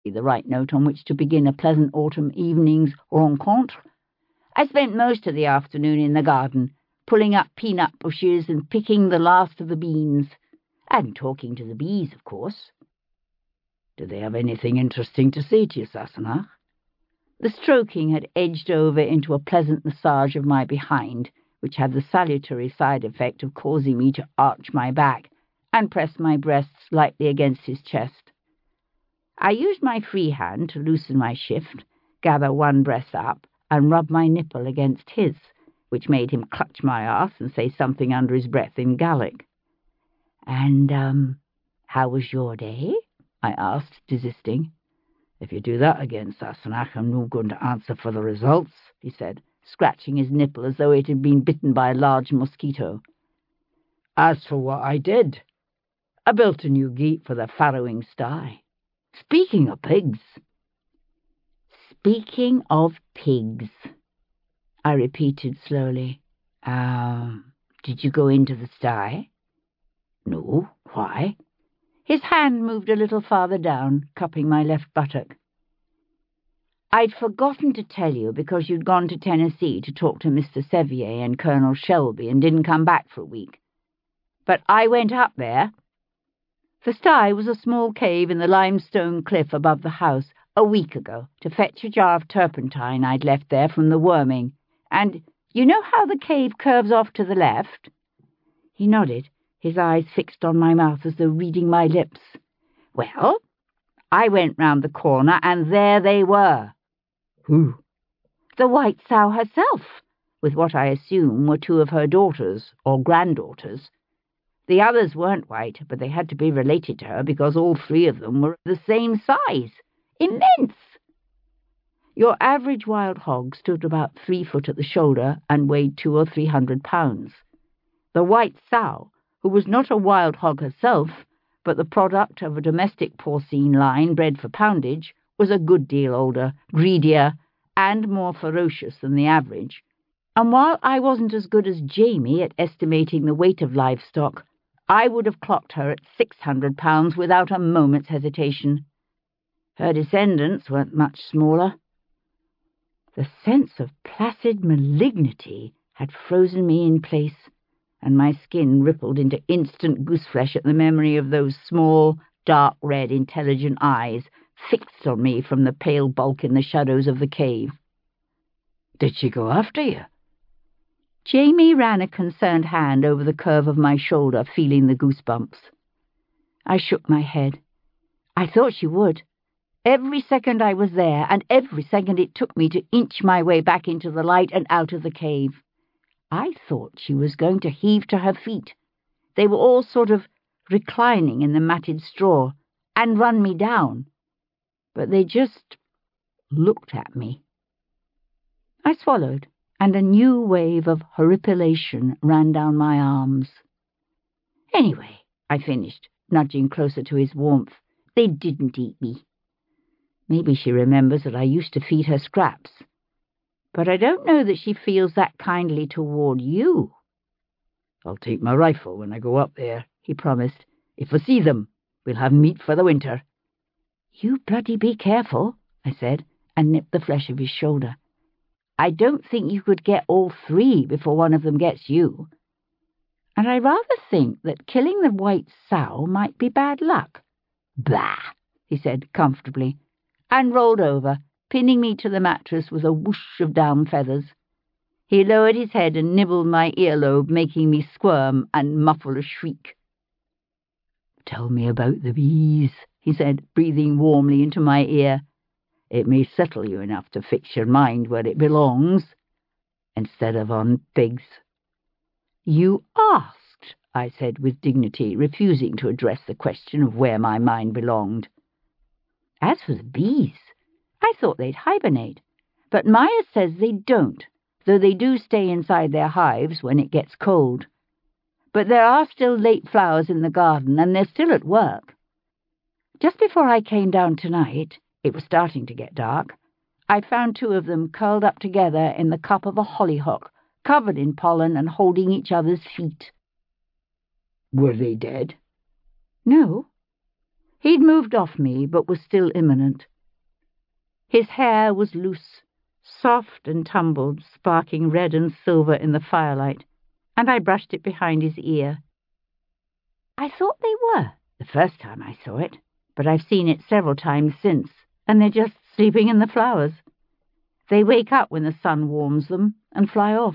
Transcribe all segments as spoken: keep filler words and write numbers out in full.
the right note on which to begin a pleasant autumn evening's rencontre. I spent most of the afternoon in the garden, pulling up peanut bushes and picking the last of the beans, and talking to the bees, of course. Did they have anything interesting to say to you, Sassenach? The stroking had edged over into a pleasant massage of my behind, which had the salutary side effect of causing me to arch my back and press my breast slightly against his chest. I used my free hand to loosen my shift, gather one breast up, and rub my nipple against his, which made him clutch my arse and say something under his breath in Gaelic. "And, um, how was your day?" I asked, desisting. "If you do that again, Sassenach, I'm not going to answer for the results," he said, scratching his nipple as though it had been bitten by a large mosquito. "As for what I did, I built a new gate for the farrowing sty. Speaking of pigs..." "Speaking of pigs," I repeated slowly. Um, did you go into the sty?" "No, why?" His hand moved a little farther down, cupping my left buttock. "I'd forgotten to tell you because you'd gone to Tennessee to talk to Mister Sevier and Colonel Shelby and didn't come back for a week. But I went up there." The sty was a small cave in the limestone cliff above the house, a week ago, to fetch a jar of turpentine I'd left there from the worming, and you know how the cave curves off to the left?" He nodded, his eyes fixed on my mouth as though reading my lips. "Well, I went round the corner, and there they were." "Who?" "The White Sow herself, with what I assume were two of her daughters, or granddaughters. The others weren't white, but they had to be related to her because all three of them were the same size. Immense! Your average wild hog stood about three foot at the shoulder and weighed two or three hundred pounds. The White Sow, who was not a wild hog herself, but the product of a domestic porcine line bred for poundage, was a good deal older, greedier, and more ferocious than the average. And while I wasn't as good as Jamie at estimating the weight of livestock, I would have clocked her at six hundred pounds without a moment's hesitation. Her descendants weren't much smaller. The sense of placid malignity had frozen me in place, and my skin rippled into instant gooseflesh at the memory of those small, dark red, intelligent eyes fixed on me from the pale bulk in the shadows of the cave. "Did she go after you?" Jamie ran a concerned hand over the curve of my shoulder, feeling the goosebumps. I shook my head. I thought she would. Every second I was there, and every second it took me to inch my way back into the light and out of the cave. I thought she was going to heave to her feet. They were all sort of reclining in the matted straw, and run me down. But they just looked at me. I swallowed, and a new wave of horripilation ran down my arms. "Anyway," I finished, nudging closer to his warmth, "they didn't eat me. Maybe she remembers that I used to feed her scraps. But I don't know that she feels that kindly toward you." "I'll take my rifle when I go up there," he promised. "If I see them, we'll have meat for the winter." "You bloody be careful," I said, and nipped the flesh of his shoulder. "I don't think you could get all three before one of them gets you. And I rather think that killing the White Sow might be bad luck." "Bah!" he said comfortably, and rolled over, pinning me to the mattress with a whoosh of down feathers. He lowered his head and nibbled my earlobe, making me squirm and muffle a shriek. "Tell me about the bees," he said, breathing warmly into my ear. "It may settle you enough to fix your mind where it belongs, instead of on pigs." "You asked," I said with dignity, refusing to address the question of where my mind belonged. "As for the bees, I thought they'd hibernate, but Maya says they don't, though they do stay inside their hives when it gets cold. But there are still late flowers in the garden, and they're still at work. Just before I came down tonight, it was starting to get dark, I found two of them curled up together in the cup of a hollyhock, covered in pollen and holding each other's feet." "Were they dead?" "No." He'd moved off me, but was still imminent. His hair was loose, soft and tumbled, sparking red and silver in the firelight, and I brushed it behind his ear. I thought they were, the first time I saw it, but I've seen it several times since, and they're just sleeping in the flowers. They wake up when the sun warms them and fly off.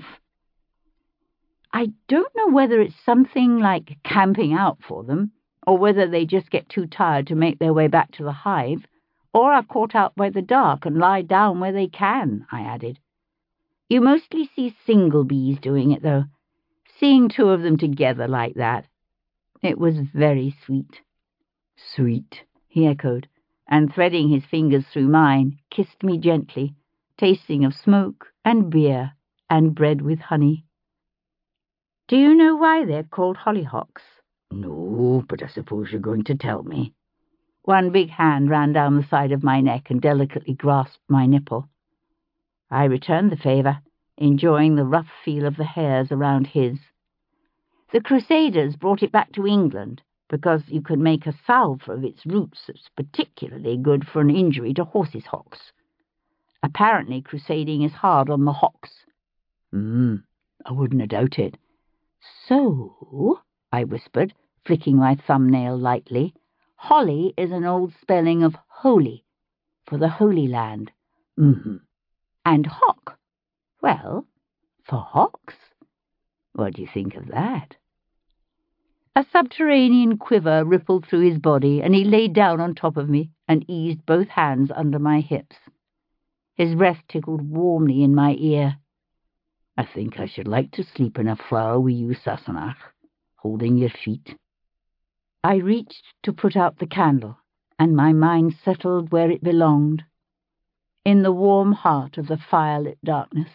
I don't know whether it's something like camping out for them, or whether they just get too tired to make their way back to the hive, or are caught out by the dark and lie down where they can, I added. You mostly see single bees doing it, though. Seeing two of them together like that. It was very sweet. Sweet, he echoed, and threading his fingers through mine, kissed me gently, tasting of smoke and beer and bread with honey. Do you know why they're called hollyhocks? No, but I suppose you're going to tell me. One big hand ran down the side of my neck and delicately grasped my nipple. I returned the favour, enjoying the rough feel of the hairs around his. The Crusaders brought it back to England because you could make a salve of its roots that's particularly good for an injury to horses' hocks. Apparently crusading is hard on the hocks. Hmm, I wouldn't have doubted. So, I whispered, flicking my thumbnail lightly, holly is an old spelling of holy, for the Holy Land. Mm-hmm. And hock, well, for hocks. What do you think of that? A subterranean quiver rippled through his body, and he lay down on top of me and eased both hands under my hips. His breath tickled warmly in my ear. I think I should like to sleep in a flower with you, Sassenach, holding your feet. I reached to put out the candle, and my mind settled where it belonged, in the warm heart of the firelit darkness.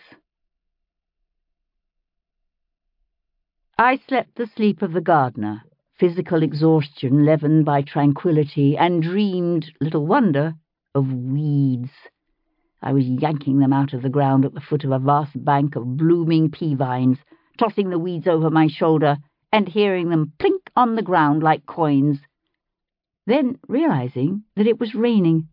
I slept the sleep of the gardener, physical exhaustion leavened by tranquility, and dreamed, little wonder, of weeds. I was yanking them out of the ground at the foot of a vast bank of blooming pea vines, tossing the weeds over my shoulder, and hearing them plink on the ground like coins, then realizing that it was raining.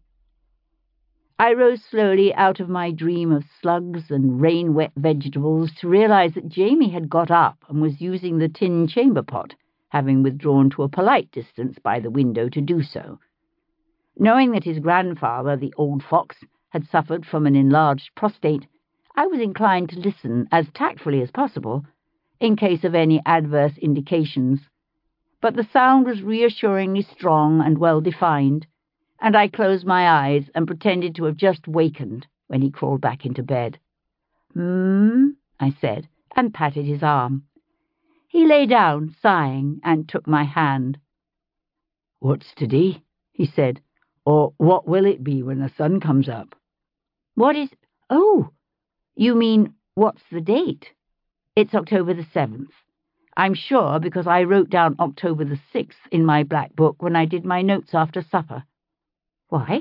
I rose slowly out of my dream of slugs and rain-wet vegetables to realize that Jamie had got up and was using the tin chamber pot, having withdrawn to a polite distance by the window to do so. Knowing that his grandfather, the old fox, had suffered from an enlarged prostate, I was inclined to listen as tactfully as possible, in case of any adverse indications. But the sound was reassuringly strong and well-defined, and I closed my eyes and pretended to have just wakened when he crawled back into bed. "Hmm," I said, and patted his arm. He lay down, sighing, and took my hand. "What's today?" he said. "Or what will it be when the sun comes up?" "What is... Oh, you mean, what's the date? It's October the seventh. I'm sure because I wrote down October the sixth in my black book when I did my notes after supper." "Why?"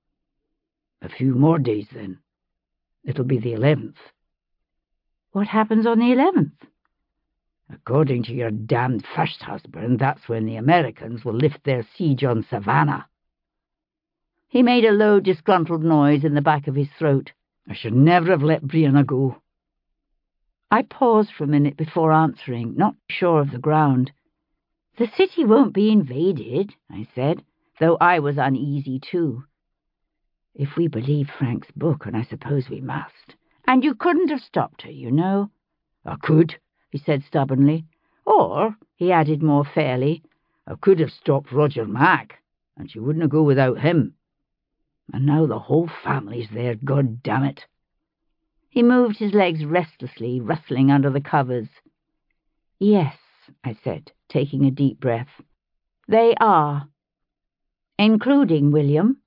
"A few more days, then. It'll be the eleventh. "What happens on the eleventh? "According to your damned first husband, that's when the Americans will lift their siege on Savannah." He made a low, disgruntled noise in the back of his throat. "I should never have let Brianna go." I paused for a minute before answering, not sure of the ground. "The city won't be invaded," I said, though I was uneasy too. "If we believe Frank's book, and I suppose we must. And you couldn't have stopped her, you know." "I could," he said stubbornly. "Or," he added more fairly, "I could have stopped Roger Mack, and she wouldn't go without him. And now the whole family's there, God damn it." He moved his legs restlessly, rustling under the covers. "Yes," I said, taking a deep breath. "They are. Including William."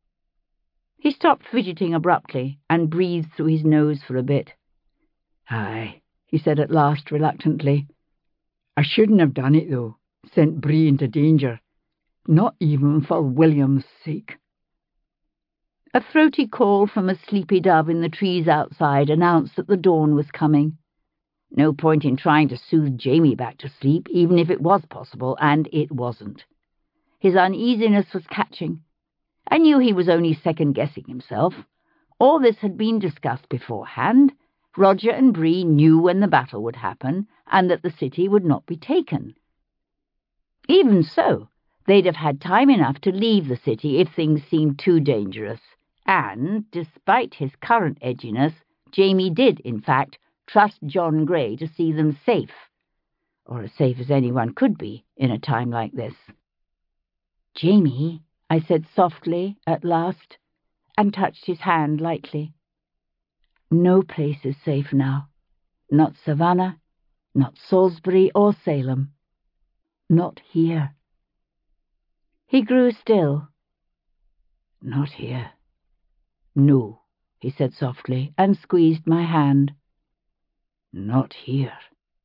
He stopped fidgeting abruptly and breathed through his nose for a bit. "Aye," he said at last reluctantly. "I shouldn't have done it, though, sent Bree into danger. Not even for William's sake." A throaty call from a sleepy dove in the trees outside announced that the dawn was coming. No point in trying to soothe Jamie back to sleep, even if it was possible, and it wasn't. His uneasiness was catching. I knew he was only second-guessing himself, All this had been discussed beforehand. Roger and Bree knew when the battle would happen, and that the city would not be taken. Even so, they'd have had time enough to leave the city if things seemed too dangerous, and, despite his current edginess, Jamie did, in fact, trust John Grey to see them safe, or as safe as anyone could be in a time like this. "Jamie," I said softly at last, and touched his hand lightly. "No place is safe now. Not Savannah, not Salisbury or Salem. Not here." He grew still. "Not here. No," he said softly, and squeezed my hand. "Not here."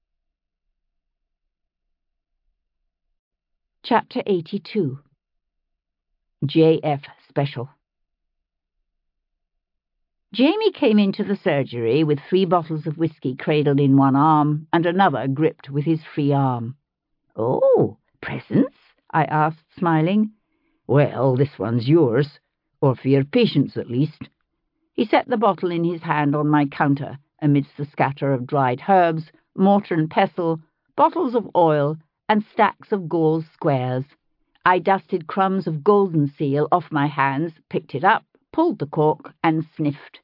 Chapter eighty-two. J F Special. Jamie came into the surgery with three bottles of whiskey cradled in one arm and another gripped with his free arm. "Oh, presents?" I asked, smiling. "Well, this one's yours, or for your patients at least." He set the bottle in his hand on my counter amidst the scatter of dried herbs, mortar and pestle, bottles of oil, and stacks of gauze squares. I dusted crumbs of golden seal off my hands, picked it up, pulled the cork, and sniffed.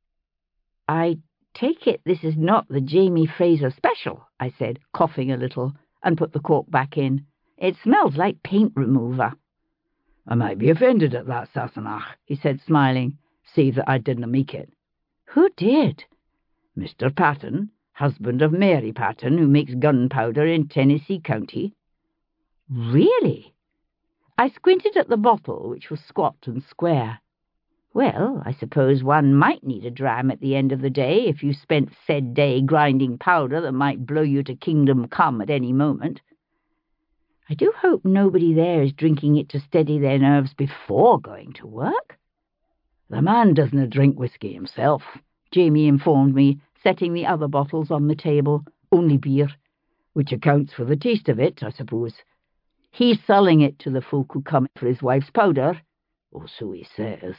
"I take it this is not the Jamie Fraser special," I said, coughing a little, and put the cork back in. "It smells like paint remover." "I might be offended at that, Sassenach," he said, smiling, "save that I didn't make it." "Who did?" "Mister Patton, husband of Mary Patton, who makes gunpowder in Tennessee County." "Really?" I squinted at the bottle, which was squat and square. "Well, I suppose one might need a dram at the end of the day if you spent said day grinding powder that might blow you to kingdom come at any moment. I do hope nobody there is drinking it to steady their nerves before going to work." "The man doesn't drink whiskey himself," Jamie informed me, setting the other bottles on the table. "Only beer, which accounts for the taste of it, I suppose. He's selling it to the folk who come for his wife's powder, or so he says."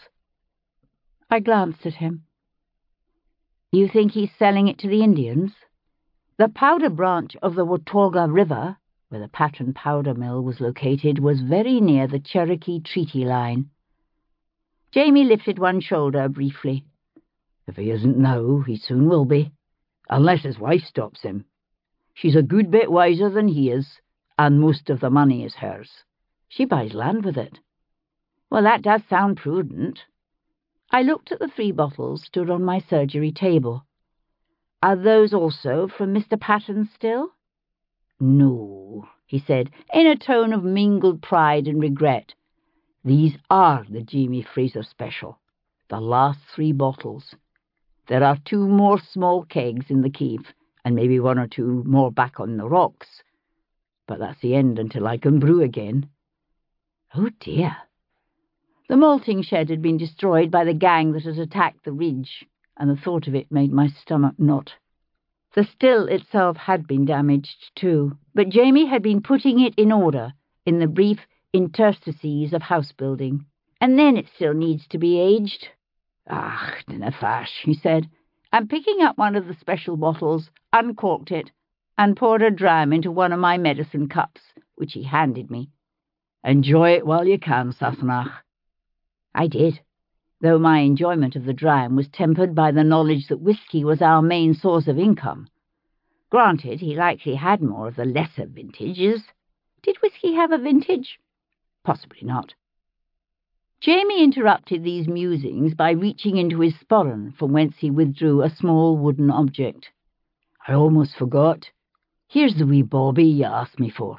I glanced at him. "You think he's selling it to the Indians?" The powder branch of the Watauga River, where the Patton powder mill was located, was very near the Cherokee treaty line. Jamie lifted one shoulder briefly. "If he isn't now, he soon will be, unless his wife stops him. She's a good bit wiser than he is, and most of the money is hers. She buys land with it." "Well, that does sound prudent." I looked at the three bottles stood on my surgery table. "Are those also from Mister Patton still?" "No," he said, in a tone of mingled pride and regret. "These are the Jamie Fraser special, the last three bottles. There are two more small kegs in the cave, and maybe one or two more back on the rocks. But that's the end until I can brew again." "Oh, dear." The malting shed had been destroyed by the gang that had attacked the ridge, and the thought of it made my stomach knot. The still itself had been damaged, too, but Jamie had been putting it in order in the brief interstices of house-building, and then it still needs to be aged. "Ach, dinna fash," he said, and picking up one of the special bottles, uncorked it, and poured a dram into one of my medicine cups, which he handed me. "Enjoy it while you can, Sassenach." I did, though my enjoyment of the dram was tempered by the knowledge that whiskey was our main source of income. Granted, he likely had more of the lesser vintages. Did whiskey have a vintage? Possibly not. Jamie interrupted these musings by reaching into his sporran, from whence he withdrew a small wooden object. "I almost forgot. Here's the wee bobby you asked me for."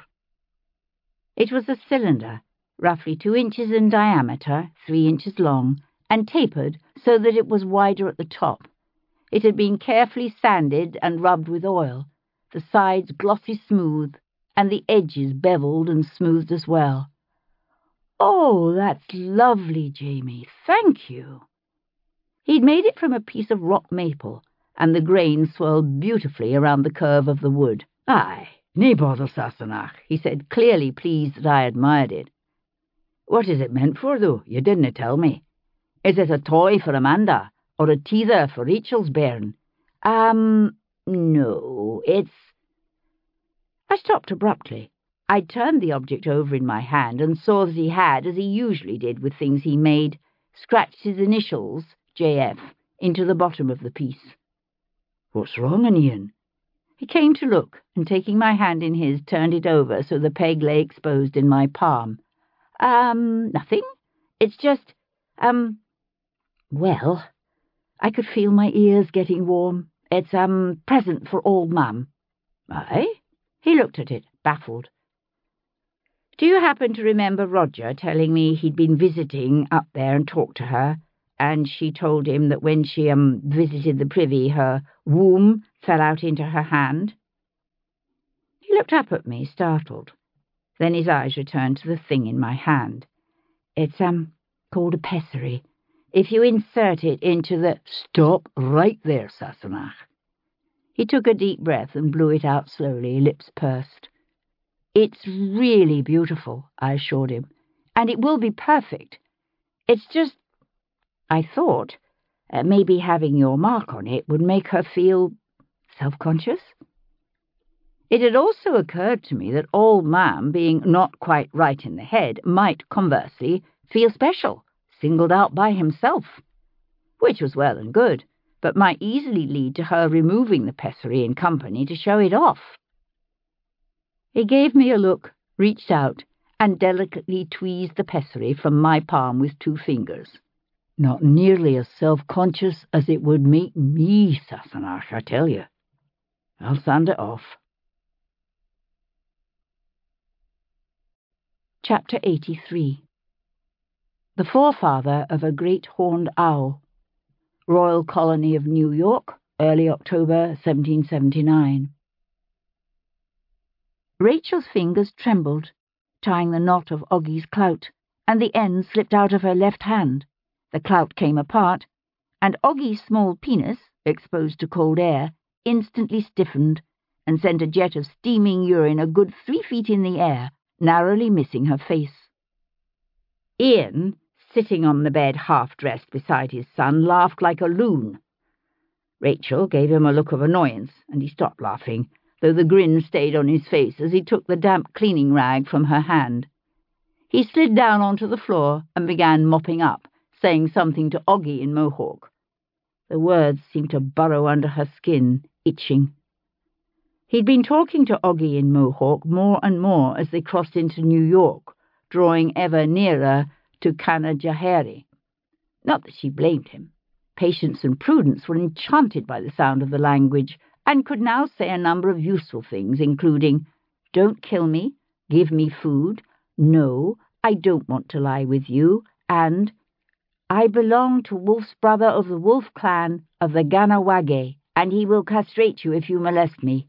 It was a cylinder, roughly two inches in diameter, three inches long, and tapered so that it was wider at the top. It had been carefully sanded and rubbed with oil, the sides glossy smooth, and the edges beveled and smoothed as well. "Oh, that's lovely, Jamie. Thank you." He'd made it from a piece of rock maple, and the grain swirled beautifully around the curve of the wood. "Aye, nae bother, Sassenach," he said, clearly pleased that I admired it. "What is it meant for, though? You didn't tell me. Is it a toy for Amanda, or a teether for Rachel's bairn. Um, no, it's... I stopped abruptly. I turned the object over in my hand and saw that he had, as he usually did with things he made, scratched his initials, J F, into the bottom of the piece. "What's wrong, Ian?" He came to look, and taking my hand in his, turned it over so the peg lay exposed in my palm. Um, nothing. It's just, um, well, I could feel my ears getting warm. It's, um, present for old Mum. Aye? He looked at it, baffled. Do you happen to remember Roger telling me he'd been visiting up there and talked to her, and she told him that when she, um, visited the privy, her womb fell out into her hand? He looked up at me, startled. Then his eyes returned to the thing in my hand. It's, um, called a pessary. If you insert it into the... Stop right there, Sassenach. He took a deep breath and blew it out slowly, lips pursed. It's really beautiful, I assured him, and it will be perfect. It's just... I thought uh, maybe having your mark on it would make her feel self-conscious. It had also occurred to me that old Mam, being not quite right in the head, might, conversely, feel special, singled out by himself, which was well and good, but might easily lead to her removing the pessary in company to show it off. He gave me a look, reached out, and delicately tweezed the pessary from my palm with two fingers. Not nearly as self-conscious as it would make me, Sassenach, I tell you. I'll sand it off. Chapter eighty-three. The forefather of a great horned owl. Royal Colony of New York, early October seventeen seventy-nine. Rachel's fingers trembled, tying the knot of Oggie's clout, and the end slipped out of her left hand. The clout came apart, and Oggie's small penis, exposed to cold air, instantly stiffened and sent a jet of steaming urine a good three feet in the air, narrowly missing her face. Ian, sitting on the bed half-dressed beside his son, laughed like a loon. Rachel gave him a look of annoyance, and he stopped laughing, though the grin stayed on his face as he took the damp cleaning rag from her hand. He slid down onto the floor and began mopping up, saying something to Oggie in Mohawk. The words seemed to burrow under her skin, itching. He'd been talking to Oggie in Mohawk more and more as they crossed into New York, drawing ever nearer to Canajoharie. Not that she blamed him. Patience and Prudence were enchanted by the sound of the language, and could now say a number of useful things, including, "Don't kill me," "Give me food," "No, I don't want to lie with you," and "I belong to Wolf's brother of the Wolf clan of the Ganawage, and he will castrate you if you molest me."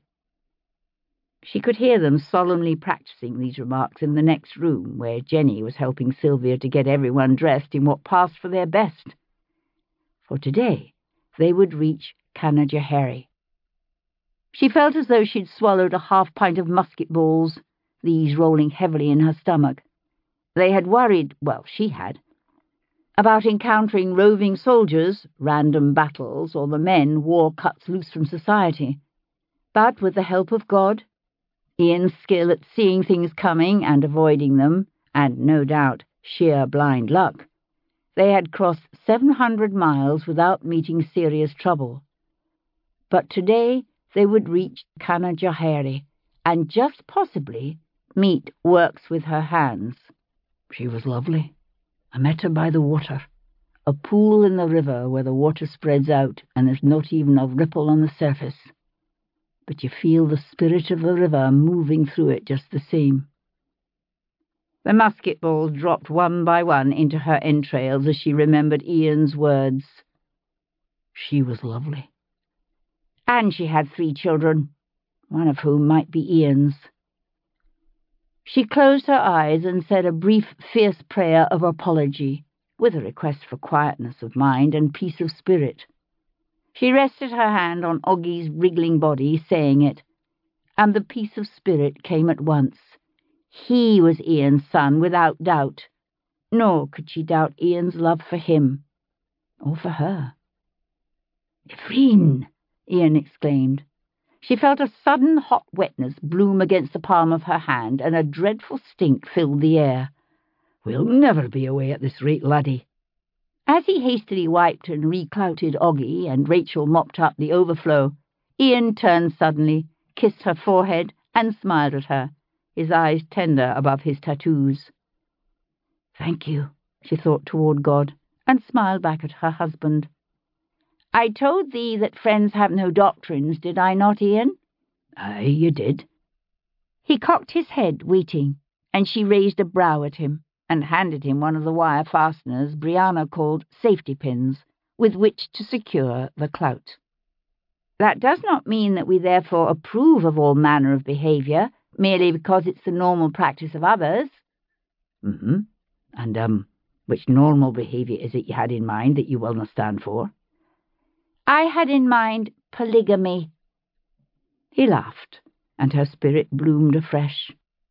She could hear them solemnly practicing these remarks in the next room, where Jenny was helping Sylvia to get everyone dressed in what passed for their best. For today they would reach Canajoharie. She felt as though she'd swallowed a half-pint of musket balls, these rolling heavily in her stomach. They had worried, well, she had, about encountering roving soldiers, random battles, or the men war cuts loose from society. But with the help of God, Ian's skill at seeing things coming and avoiding them, and no doubt sheer blind luck, they had crossed seven hundred miles without meeting serious trouble. But today they would reach Canajoharie, and just possibly meet Works with her hands. She was lovely. I met her by the water, a pool in the river where the water spreads out and there's not even a ripple on the surface. But you feel the spirit of the river moving through it just the same. The musket balls dropped one by one into her entrails as she remembered Ian's words. She was lovely. And she had three children, one of whom might be Ian's. She closed her eyes and said a brief, fierce prayer of apology, with a request for quietness of mind and peace of spirit. She rested her hand on Oggie's wriggling body, saying it, and the peace of spirit came at once. He was Ian's son, without doubt. Nor could she doubt Ian's love for him, or for her. "Ephraim!" Ian exclaimed. She felt a sudden hot wetness bloom against the palm of her hand, and a dreadful stink filled the air. "We'll never be away at this rate, laddie." As he hastily wiped and reclouted Oggy, and Rachel mopped up the overflow, Ian turned suddenly, kissed her forehead, and smiled at her, his eyes tender above his tattoos. "Thank you," she thought toward God, and smiled back at her husband. "I told thee that friends have no doctrines, did I not, Ian?" "Aye, you did." He cocked his head, waiting, and she raised a brow at him, and handed him one of the wire fasteners Brianna called safety pins, with which to secure the clout. "That does not mean that we therefore approve of all manner of behaviour, merely because it's the normal practice of others." Mm-hmm. And, um, which normal behaviour is it you had in mind that you will not stand for?" "I had in mind polygamy." He laughed, and her spirit bloomed afresh.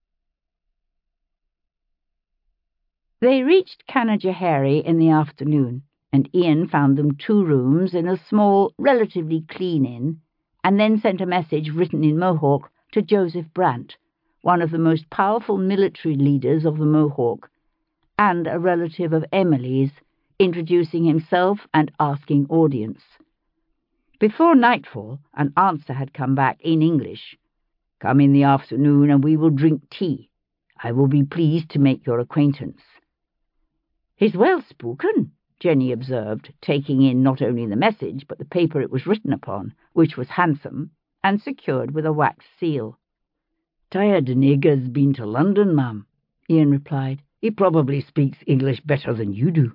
They reached Canajoharie in the afternoon, and Ian found them two rooms in a small, relatively clean inn, and then sent a message written in Mohawk to Joseph Brant, one of the most powerful military leaders of the Mohawk, and a relative of Emily's, introducing himself and asking audience. Before nightfall, an answer had come back in English. "Come in the afternoon and we will drink tea. I will be pleased to make your acquaintance." "He's well spoken," Jenny observed, taking in not only the message, but the paper it was written upon, which was handsome, and secured with a wax seal. "Taya Denega's been to London, ma'am," Ian replied. "He probably speaks English better than you do."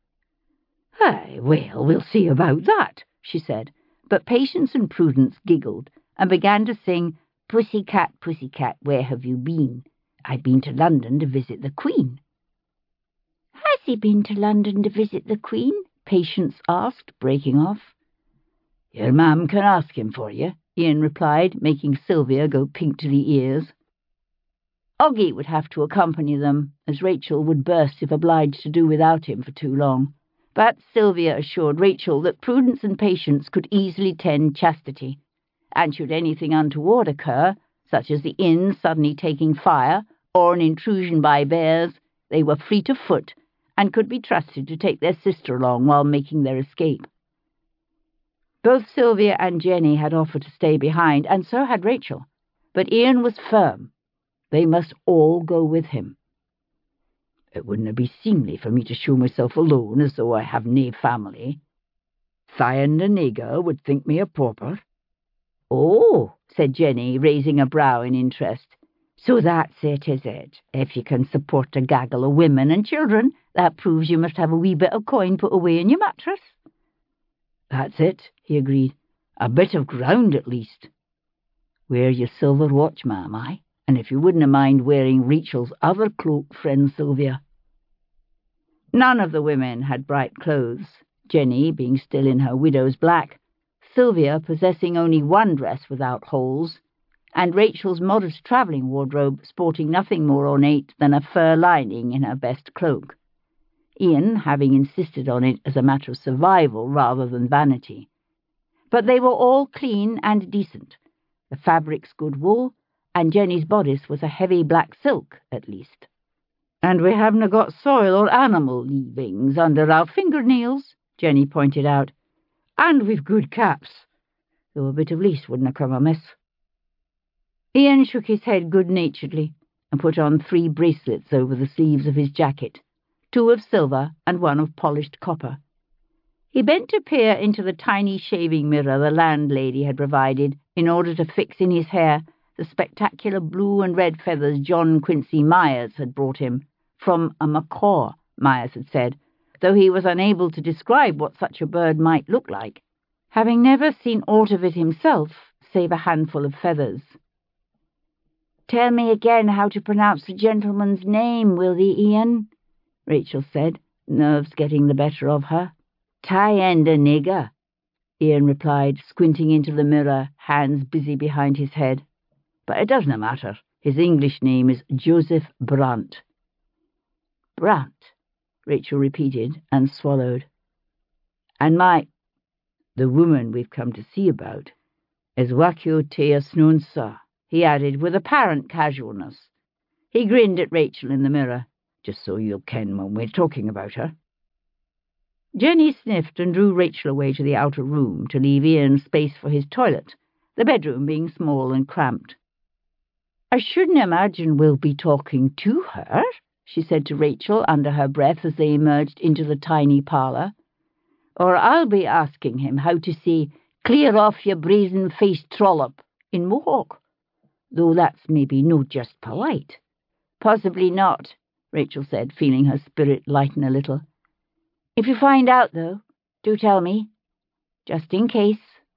"Aye, well, we'll see about that," she said, but Patience and Prudence giggled and began to sing, "Pussy cat, pussy cat, where have you been? I've been to London to visit the Queen." "Has he been to London to visit the Queen?" Patience asked, breaking off. "Your ma'am can ask him for you," Ian replied, making Sylvia go pink to the ears. Oggy would have to accompany them, as Rachel would burst if obliged to do without him for too long. But Sylvia assured Rachel that Prudence and Patience could easily tend chastity, and should anything untoward occur, such as the inn suddenly taking fire or an intrusion by bears, they were fleet of foot and could be trusted to take their sister along while making their escape. Both Sylvia and Jenny had offered to stay behind, and so had Rachel, but Ian was firm. They must all go with him. "It wouldn't be seemly for me to show myself alone as though I have nae family. Thayan the nigger would think me a pauper." "Oh," said Jenny, raising a brow in interest. "So that's it, is it? If you can support a gaggle of women and children, that proves you must have a wee bit of coin put away in your mattress." "That's it," he agreed. "A bit of ground, at least. Wear your silver watch, ma'am, aye? And if you wouldn't mind wearing Rachel's other cloak, friend Sylvia." None of the women had bright clothes, Jenny being still in her widow's black, Sylvia possessing only one dress without holes, and Rachel's modest travelling wardrobe sporting nothing more ornate than a fur lining in her best cloak, Ian having insisted on it as a matter of survival rather than vanity. But they were all clean and decent, the fabrics good wool, and Jenny's bodice was a heavy black silk, at least. "And we haven't got soil or animal leavings under our fingernails," Jenny pointed out. "And we've good caps, though a bit of lace wouldn't have come amiss." Ian shook his head good-naturedly and put on three bracelets over the sleeves of his jacket, two of silver and one of polished copper. He bent to peer into the tiny shaving mirror the landlady had provided in order to fix in his hair the spectacular blue and red feathers John Quincy Myers had brought him, from a macaw, Myers had said, though he was unable to describe what such a bird might look like, having never seen aught of it himself save a handful of feathers. "Tell me again how to pronounce the gentleman's name, will thee, Ian?" Rachel said, nerves getting the better of her. "Thayen the nigger," Ian replied, squinting into the mirror, hands busy behind his head. "But it doesn't matter. His English name is Joseph Brant." "Brant," Rachel repeated and swallowed. "And my..." The woman we've come to see about is Wakio Tea Snunsa, he added with apparent casualness. He grinned at Rachel in the mirror, just so you'll ken when we're talking about her. Jenny sniffed and drew Rachel away to the outer room to leave Ian space for his toilet, the bedroom being small and cramped. I shouldn't imagine we'll be talking to her, she said to Rachel under her breath as they emerged into the tiny parlour, or I'll be asking him how to say, clear off your brazen-faced trollop in Mohawk, though that's maybe no just polite. Possibly not, Rachel said, feeling her spirit lighten a little. If you find out, though, do tell me, just in case.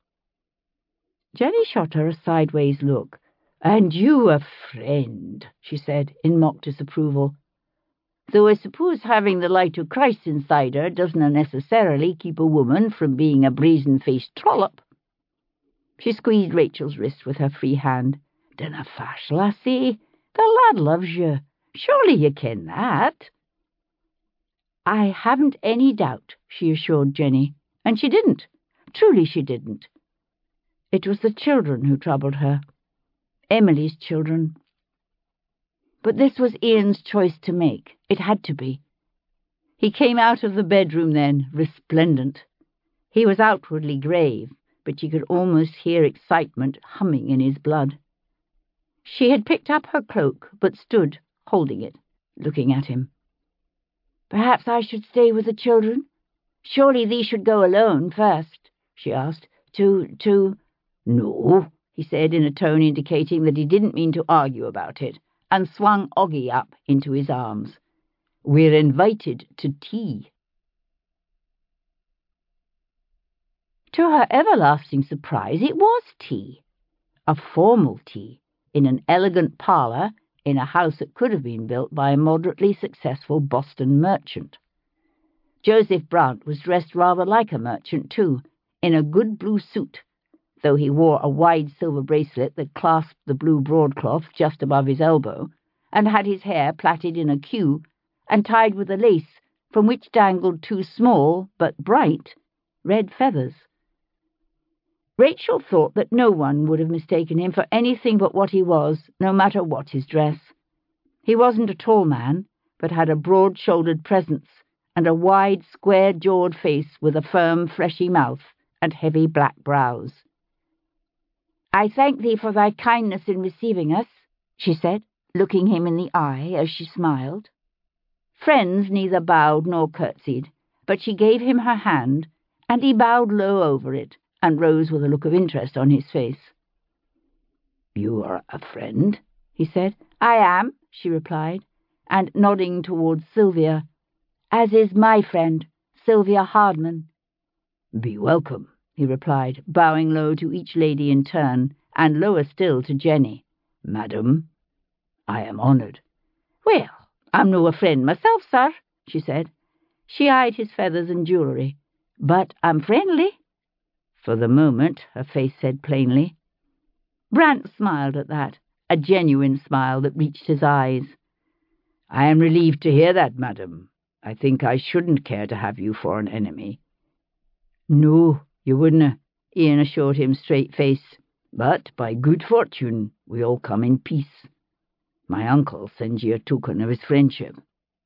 Jenny shot her a sideways look. And you a friend, she said, in mock disapproval. Though I suppose having the light of Christ inside her doesn't necessarily keep a woman from being a brazen-faced trollop. She squeezed Rachel's wrist with her free hand. Dinna fash, lassie. The lad loves you. Surely you ken that. I haven't any doubt, she assured Jenny, and she didn't. Truly she didn't. It was the children who troubled her. Emily's children. But this was Ian's choice to make. It had to be. He came out of the bedroom then, resplendent. He was outwardly grave, but you could almost hear excitement humming in his blood. She had picked up her cloak, but stood, holding it, looking at him. Perhaps I should stay with the children? Surely thee should go alone first, she asked. To, to... No, he said in a tone indicating that he didn't mean to argue about it, and swung Oggy up into his arms. We're invited to tea. To her everlasting surprise, it was tea. A formal tea, in an elegant parlour, in a house that could have been built by a moderately successful Boston merchant. Joseph Brant was dressed rather like a merchant, too, in a good blue suit, though he wore a wide silver bracelet that clasped the blue broadcloth just above his elbow, and had his hair plaited in a queue and tied with a lace from which dangled two small, but bright, red feathers. Rachel thought that no one would have mistaken him for anything but what he was, no matter what his dress. He wasn't a tall man, but had a broad-shouldered presence and a wide, square-jawed face with a firm, fleshy mouth and heavy black brows. I thank thee for thy kindness in receiving us, she said, looking him in the eye as she smiled. Friends neither bowed nor curtsied, but she gave him her hand, and he bowed low over it, and rose with a look of interest on his face. You are a friend, he said. I am, she replied, and nodding towards Sylvia, as is my friend, Sylvia Hardman. Be welcome, he replied, bowing low to each lady in turn, and lower still to Jenny. Madam, I am honoured. Well, I'm no a friend myself, sir, she said. She eyed his feathers and jewellery. But I'm friendly. For the moment, her face said plainly. Brant smiled at that, a genuine smile that reached his eyes. I am relieved to hear that, madam. I think I shouldn't care to have you for an enemy. No, you wouldn't, Ian assured him straight-faced. But by good fortune, we all come in peace. My uncle sends you a token of his friendship.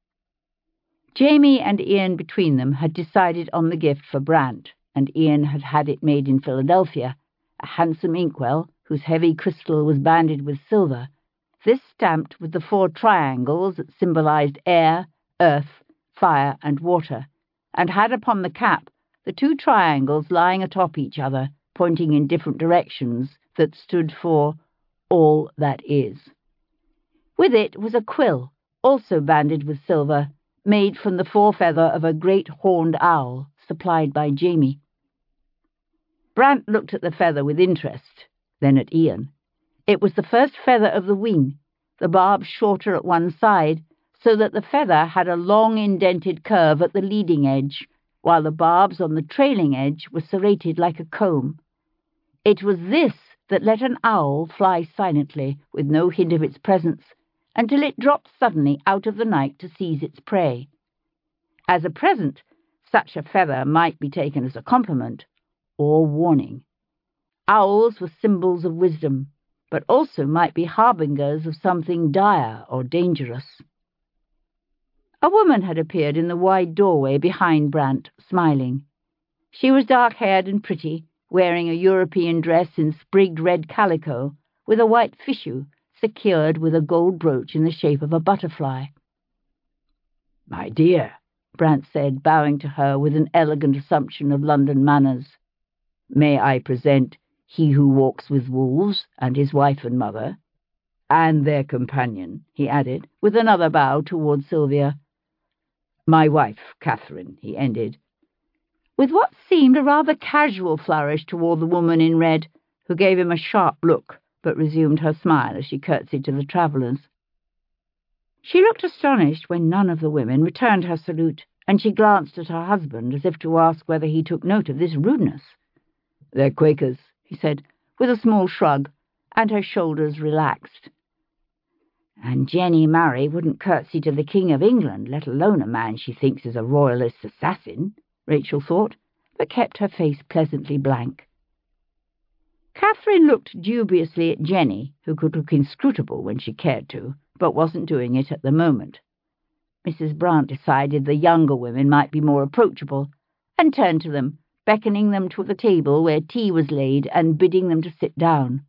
Jamie and Ian between them had decided on the gift for Brant, and Ian had had it made in Philadelphia, a handsome inkwell whose heavy crystal was banded with silver, this stamped with the four triangles that symbolized air, earth, fire, and water, and had upon the cap the two triangles lying atop each other, pointing in different directions, that stood for all that is. With it was a quill, also banded with silver, made from the forefeather of a great horned owl, supplied by Jamie. Brant looked at the feather with interest, then at Ian. It was the first feather of the wing, the barb shorter at one side, so that the feather had a long indented curve at the leading edge, while the barbs on the trailing edge were serrated like a comb. It was this that let an owl fly silently, with no hint of its presence, until it dropped suddenly out of the night to seize its prey. As a present, such a feather might be taken as a compliment, or warning. Owls were symbols of wisdom, but also might be harbingers of something dire or dangerous. A woman had appeared in the wide doorway behind Brant, smiling. She was dark-haired and pretty, wearing a European dress in sprigged red calico, with a white fichu secured with a gold brooch in the shape of a butterfly. "My dear," Brant said, bowing to her with an elegant assumption of London manners, "may I present He Who Walks with Wolves and his wife and mother, and their companion," he added, with another bow towards Sylvia. "My wife, Catherine," he ended, with what seemed a rather casual flourish toward the woman in red, who gave him a sharp look, but resumed her smile as she curtsied to the travellers. She looked astonished when none of the women returned her salute, and she glanced at her husband as if to ask whether he took note of this rudeness. "They're Quakers," he said, with a small shrug, and her shoulders relaxed. "And Jenny Murray wouldn't curtsy to the King of England, let alone a man she thinks is a royalist assassin," Rachel thought, but kept her face pleasantly blank. Catherine looked dubiously at Jenny, who could look inscrutable when she cared to, but wasn't doing it at the moment. Missus Brant decided the younger women might be more approachable, and turned to them, beckoning them to the table where tea was laid and bidding them to sit down.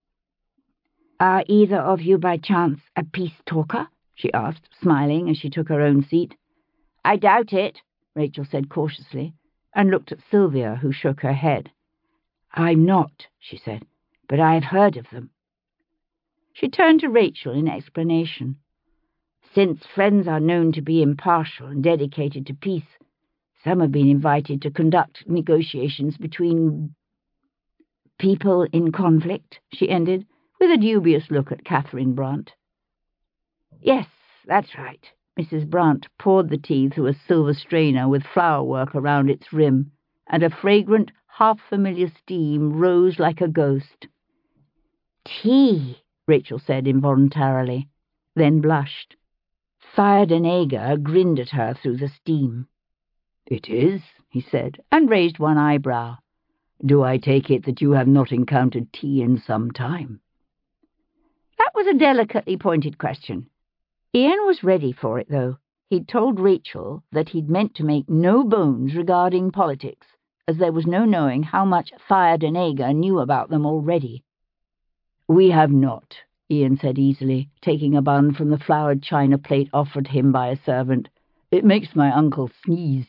"Are either of you by chance a peace talker?" she asked, smiling as she took her own seat. "I doubt it," Rachel said cautiously, and looked at Sylvia, who shook her head. "I'm not," she said, "but I've heard of them." She turned to Rachel in explanation. "Since friends are known to be impartial and dedicated to peace, some have been invited to conduct negotiations between people in conflict," she ended, with a dubious look at Catherine Brant. "Yes, that's right." Missus Brant poured the tea through a silver strainer with flower work around its rim, and a fragrant, half-familiar steam rose like a ghost. "Tea," Rachel said involuntarily, then blushed. Thardanega grinned at her through the steam. "It is," he said, and raised one eyebrow. "Do I take it that you have not encountered tea in some time?" That was a delicately pointed question. Ian was ready for it, though. He'd told Rachel that he'd meant to make no bones regarding politics, as there was no knowing how much Thardanega knew about them already. "We have not," Ian said easily, taking a bun from the flowered china plate offered him by a servant. "It makes my uncle sneeze."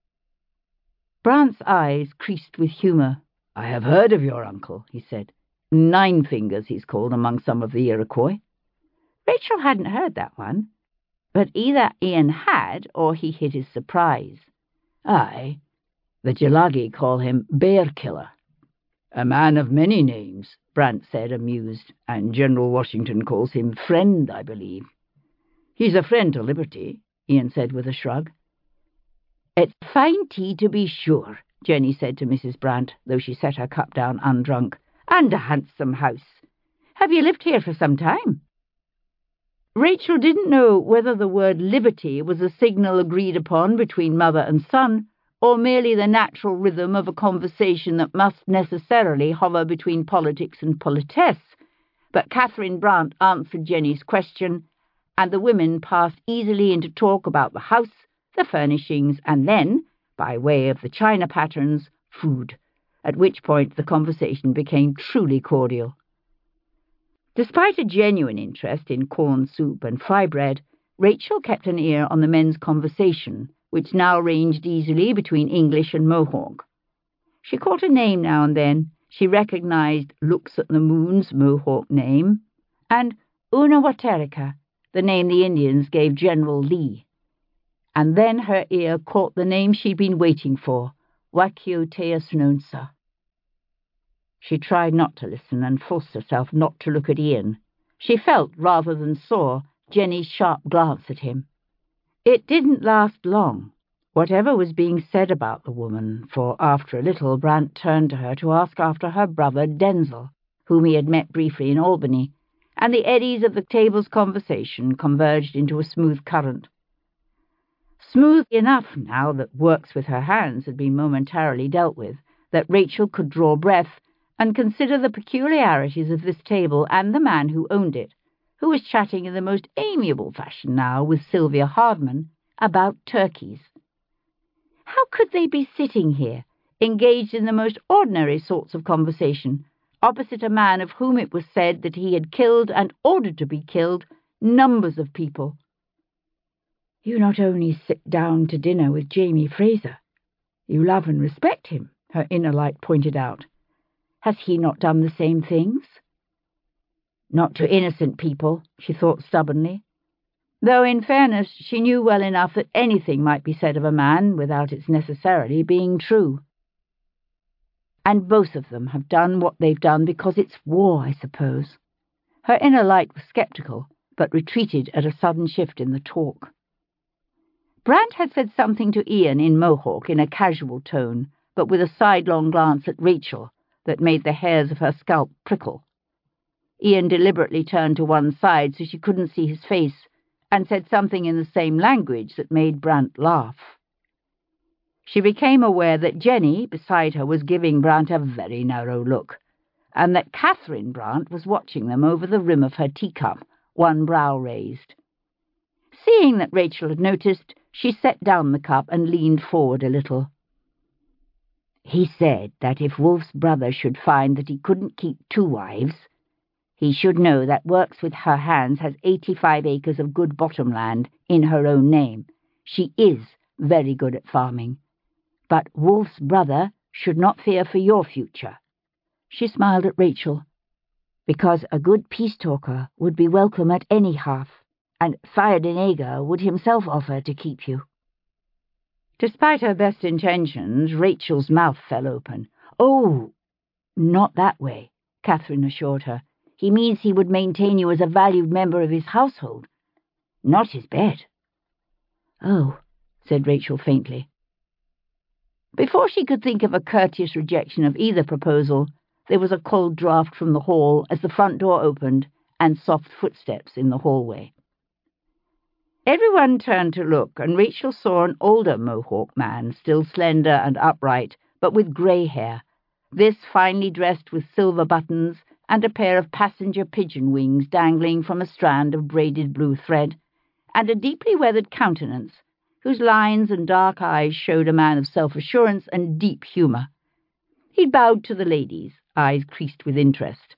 Brant's eyes creased with humour. "I have heard of your uncle," he said. "Nine Fingers he's called among some of the Iroquois." Rachel hadn't heard that one, but either Ian had or he hid his surprise. "Aye, the Tsilagi call him Bear Killer." "A man of many names," Brant said, amused, "and General Washington calls him Friend, I believe." "He's a friend to liberty," Ian said with a shrug. "It's fine tea, to be sure," Jenny said to Missus Brant, though she set her cup down undrunk, "and a handsome house. Have you lived here for some time?" Rachel didn't know whether the word liberty was a signal agreed upon between mother and son, or merely the natural rhythm of a conversation that must necessarily hover between politics and politesse, but Catherine Brant answered Jenny's question, and the women passed easily into talk about the house, the furnishings, and then, by way of the china patterns, food, at which point the conversation became truly cordial. Despite a genuine interest in corn soup and fry bread, Rachel kept an ear on the men's conversation, which now ranged easily between English and Mohawk. She caught a name now and then. She recognized Looks at the Moon's Mohawk name, and Unawaterika, the name the Indians gave General Lee. And then her ear caught the name she'd been waiting for, Wakioteasnonsa. She tried not to listen and forced herself not to look at Ian. She felt, rather than saw, Jenny's sharp glance at him. It didn't last long, whatever was being said about the woman, for after a little Brant turned to her to ask after her brother Denzil, whom he had met briefly in Albany, and the eddies of the table's conversation converged into a smooth current. Smooth enough now that works with her hands had been momentarily dealt with, that Rachel could draw breath and consider the peculiarities of this table and the man who owned it, who was chatting in the most amiable fashion now with Sylvia Hardman about turkeys. How could they be sitting here, engaged in the most ordinary sorts of conversation, opposite a man of whom it was said that he had killed and ordered to be killed numbers of people? You not only sit down to dinner with Jamie Fraser, you love and respect him, her inner light pointed out. Has he not done the same things? Not to innocent people, she thought stubbornly, though in fairness she knew well enough that anything might be said of a man without its necessarily being true. And both of them have done what they've done because it's war, I suppose. Her inner light was sceptical, but retreated at a sudden shift in the talk. Brant had said something to Ian in Mohawk in a casual tone, but with a sidelong glance at Rachel that made the hairs of her scalp prickle. Ian deliberately turned to one side so she couldn't see his face, and said something in the same language that made Brant laugh. She became aware that Jenny, beside her, was giving Brant a very narrow look, and that Catherine Brant was watching them over the rim of her teacup, one brow raised. Seeing that Rachel had noticed, she set down the cup and leaned forward a little. He said that if Wolf's brother should find that he couldn't keep two wives, he should know that Works with Her Hands has eighty-five acres of good bottom land in her own name. She is very good at farming. But Wolf's brother should not fear for your future. She smiled at Rachel, because a good peace talker would be welcome at any hearth, and Théodenega would himself offer to keep you. Despite her best intentions, Rachel's mouth fell open. Oh, not that way, Catherine assured her. He means he would maintain you as a valued member of his household, not his bed. Oh, said Rachel faintly. Before she could think of a courteous rejection of either proposal, there was a cold draught from the hall as the front door opened and soft footsteps in the hallway. Everyone turned to look, and Rachel saw an older Mohawk man, still slender and upright, but with grey hair, this finely dressed with silver buttons and a pair of passenger pigeon wings dangling from a strand of braided blue thread, and a deeply weathered countenance, whose lines and dark eyes showed a man of self-assurance and deep humour. He bowed to the ladies, eyes creased with interest.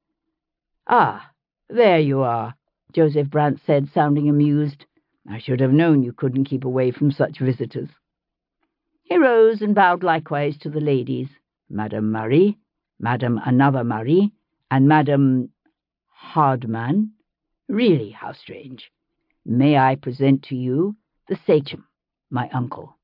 "Ah, there you are," Joseph Brant said, sounding amused. "I should have known you couldn't keep away from such visitors." He rose and bowed likewise to the ladies, Madame Marie, Madame another Marie, and Madame Hardman. Really, how strange. May I present to you the sachem, my uncle.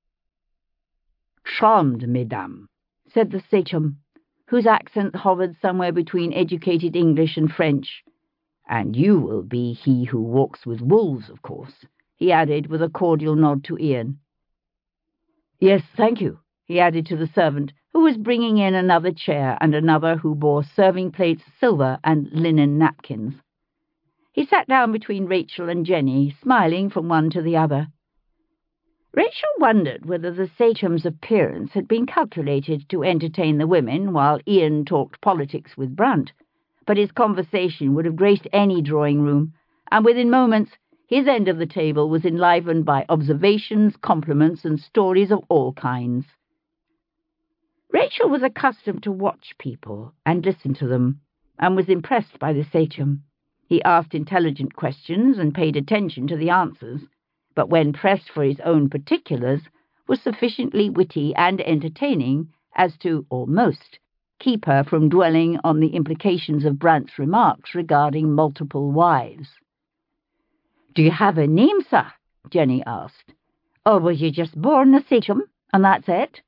"Charmed, mesdames," said the sachem, whose accent hovered somewhere between educated English and French. "And you will be he who walks with wolves, of course," he added with a cordial nod to Ian. "Yes, thank you," he added to the servant, who was bringing in another chair and another who bore serving plates, silver, and linen napkins. He sat down between Rachel and Jenny, smiling from one to the other. Rachel wondered whether the sachem's appearance had been calculated to entertain the women while Ian talked politics with Brant, but his conversation would have graced any drawing-room, and within moments his end of the table was enlivened by observations, compliments, and stories of all kinds. Rachel was accustomed to watch people and listen to them, and was impressed by the sachem. He asked intelligent questions and paid attention to the answers, but when pressed for his own particulars, was sufficiently witty and entertaining as to, almost, keep her from dwelling on the implications of Brant's remarks regarding multiple wives. "Do you have a name, sir?" Jenny asked. "Or was you just born a sachem, and that's it?"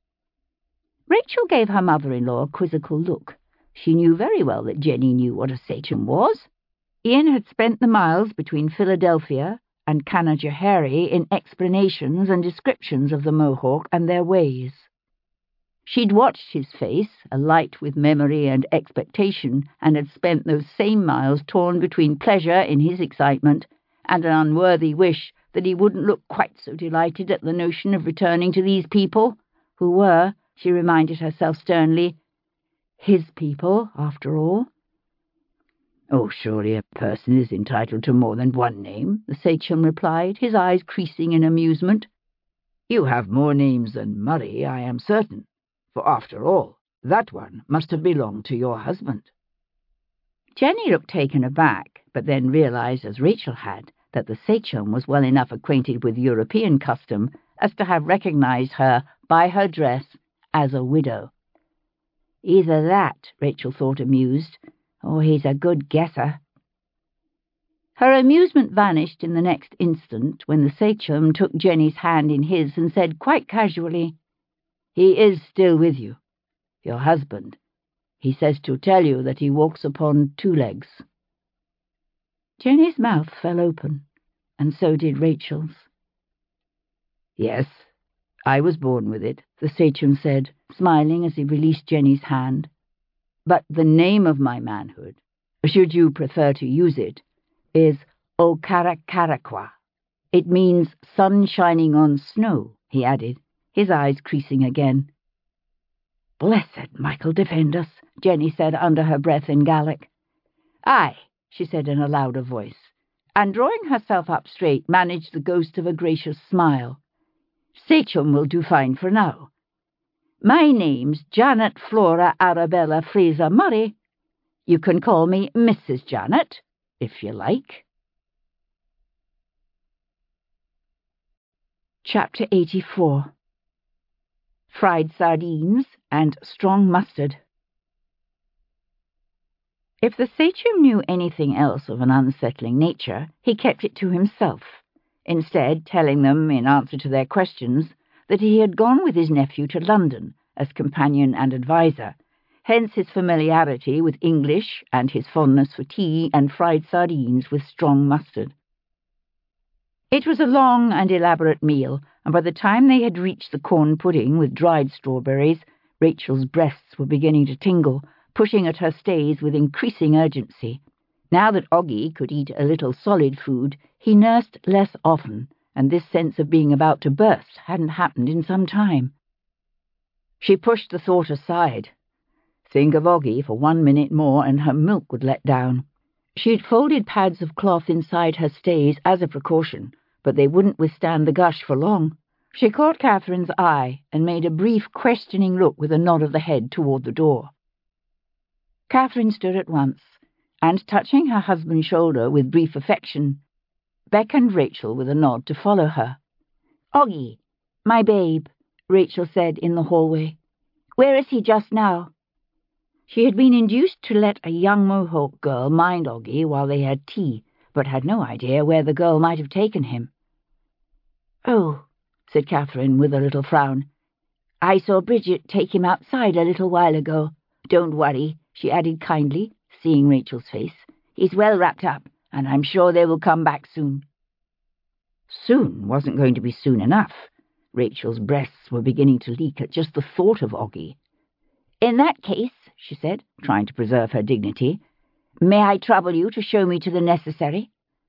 Rachel gave her mother-in-law a quizzical look. She knew very well that Jenny knew what a sachem was. Ian had spent the miles between Philadelphia and Canajoharie in explanations and descriptions of the Mohawk and their ways. She'd watched his face, alight with memory and expectation, and had spent those same miles torn between pleasure in his excitement and an unworthy wish that he wouldn't look quite so delighted at the notion of returning to these people, who were, she reminded herself sternly. His people, after all. Oh, surely a person is entitled to more than one name, the sachem replied, his eyes creasing in amusement. You have more names than Murray, I am certain, for after all, that one must have belonged to your husband. Jenny looked taken aback, but then realized, as Rachel had, that the sachem was well enough acquainted with European custom as to have recognized her by her dress as a widow. Either that, Rachel thought, amused, or he's a good guesser. Her amusement vanished in the next instant when the sachem took Jenny's hand in his and said quite casually, "He is still with you, your husband. He says to tell you that he walks upon two legs." Jenny's mouth fell open, and so did Rachel's. "Yes, I was born with it," the sachem said, smiling as he released Jenny's hand. "But the name of my manhood, should you prefer to use it, is Okarakarakwa. It means sun shining on snow," he added, his eyes creasing again. "Blessed Michael defend us," Jenny said under her breath in Gaelic. "Aye," she said in a louder voice, and drawing herself up straight, managed the ghost of a gracious smile. "Sachem will do fine for now. My name's Janet Flora Arabella Fraser Murray. You can call me Missus Janet, if you like." Chapter eighty-four. Fried sardines and strong mustard. If the sachem knew anything else of an unsettling nature, he kept it to himself, instead telling them, in answer to their questions, that he had gone with his nephew to London as companion and adviser, hence his familiarity with English and his fondness for tea and fried sardines with strong mustard. It was a long and elaborate meal, and by the time they had reached the corn pudding with dried strawberries, Rachel's breasts were beginning to tingle, pushing at her stays with increasing urgency. Now that Oggy could eat a little solid food, he nursed less often, and this sense of being about to burst hadn't happened in some time. She pushed the thought aside. Think of Oggy for one minute more and her milk would let down. She'd folded pads of cloth inside her stays as a precaution, but they wouldn't withstand the gush for long. She caught Catherine's eye and made a brief questioning look with a nod of the head toward the door. Catherine stood at once, and, touching her husband's shoulder with brief affection, beckoned Rachel with a nod to follow her. "Oggy, my babe," Rachel said in the hallway. "Where is he just now?" She had been induced to let a young Mohawk girl mind Oggy while they had tea, but had no idea where the girl might have taken him. "Oh," said Catherine with a little frown. "I saw Bridget take him outside a little while ago. Don't worry," she added kindly, seeing Rachel's face. "He's well wrapped up, and I'm sure they will come back soon." Soon wasn't going to be soon enough. Rachel's breasts were beginning to leak at just the thought of Oggy. "In that case," she said, trying to preserve her dignity, "may I trouble you to show me to the necessary?"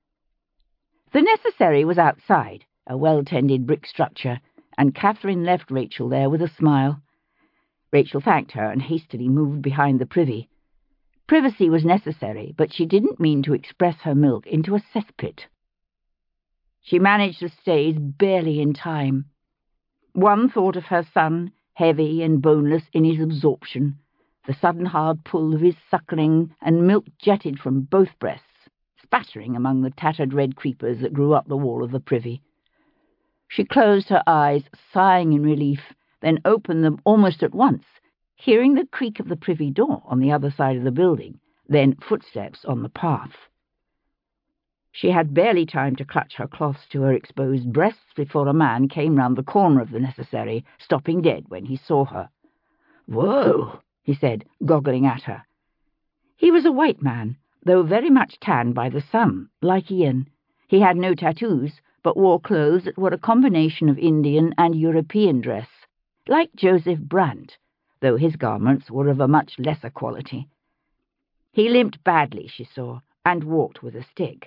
The necessary was outside, a well-tended brick structure, and Catherine left Rachel there with a smile. Rachel thanked her and hastily moved behind the privy. Privacy was necessary, but she didn't mean to express her milk into a cesspit. She managed the stays barely in time. One thought of her son, heavy and boneless in his absorption, the sudden hard pull of his suckling, and milk jetted from both breasts, spattering among the tattered red creepers that grew up the wall of the privy. She closed her eyes, sighing in relief, then opened them almost at once, hearing the creak of the privy door on the other side of the building, then footsteps on the path. She had barely time to clutch her cloths to her exposed breasts before a man came round the corner of the necessary, stopping dead when he saw her. "Whoa!" he said, goggling at her. He was a white man, though very much tanned by the sun, like Ian. He had no tattoos, but wore clothes that were a combination of Indian and European dress, like Joseph Brant, though his garments were of a much lesser quality. He limped badly, she saw, and walked with a stick.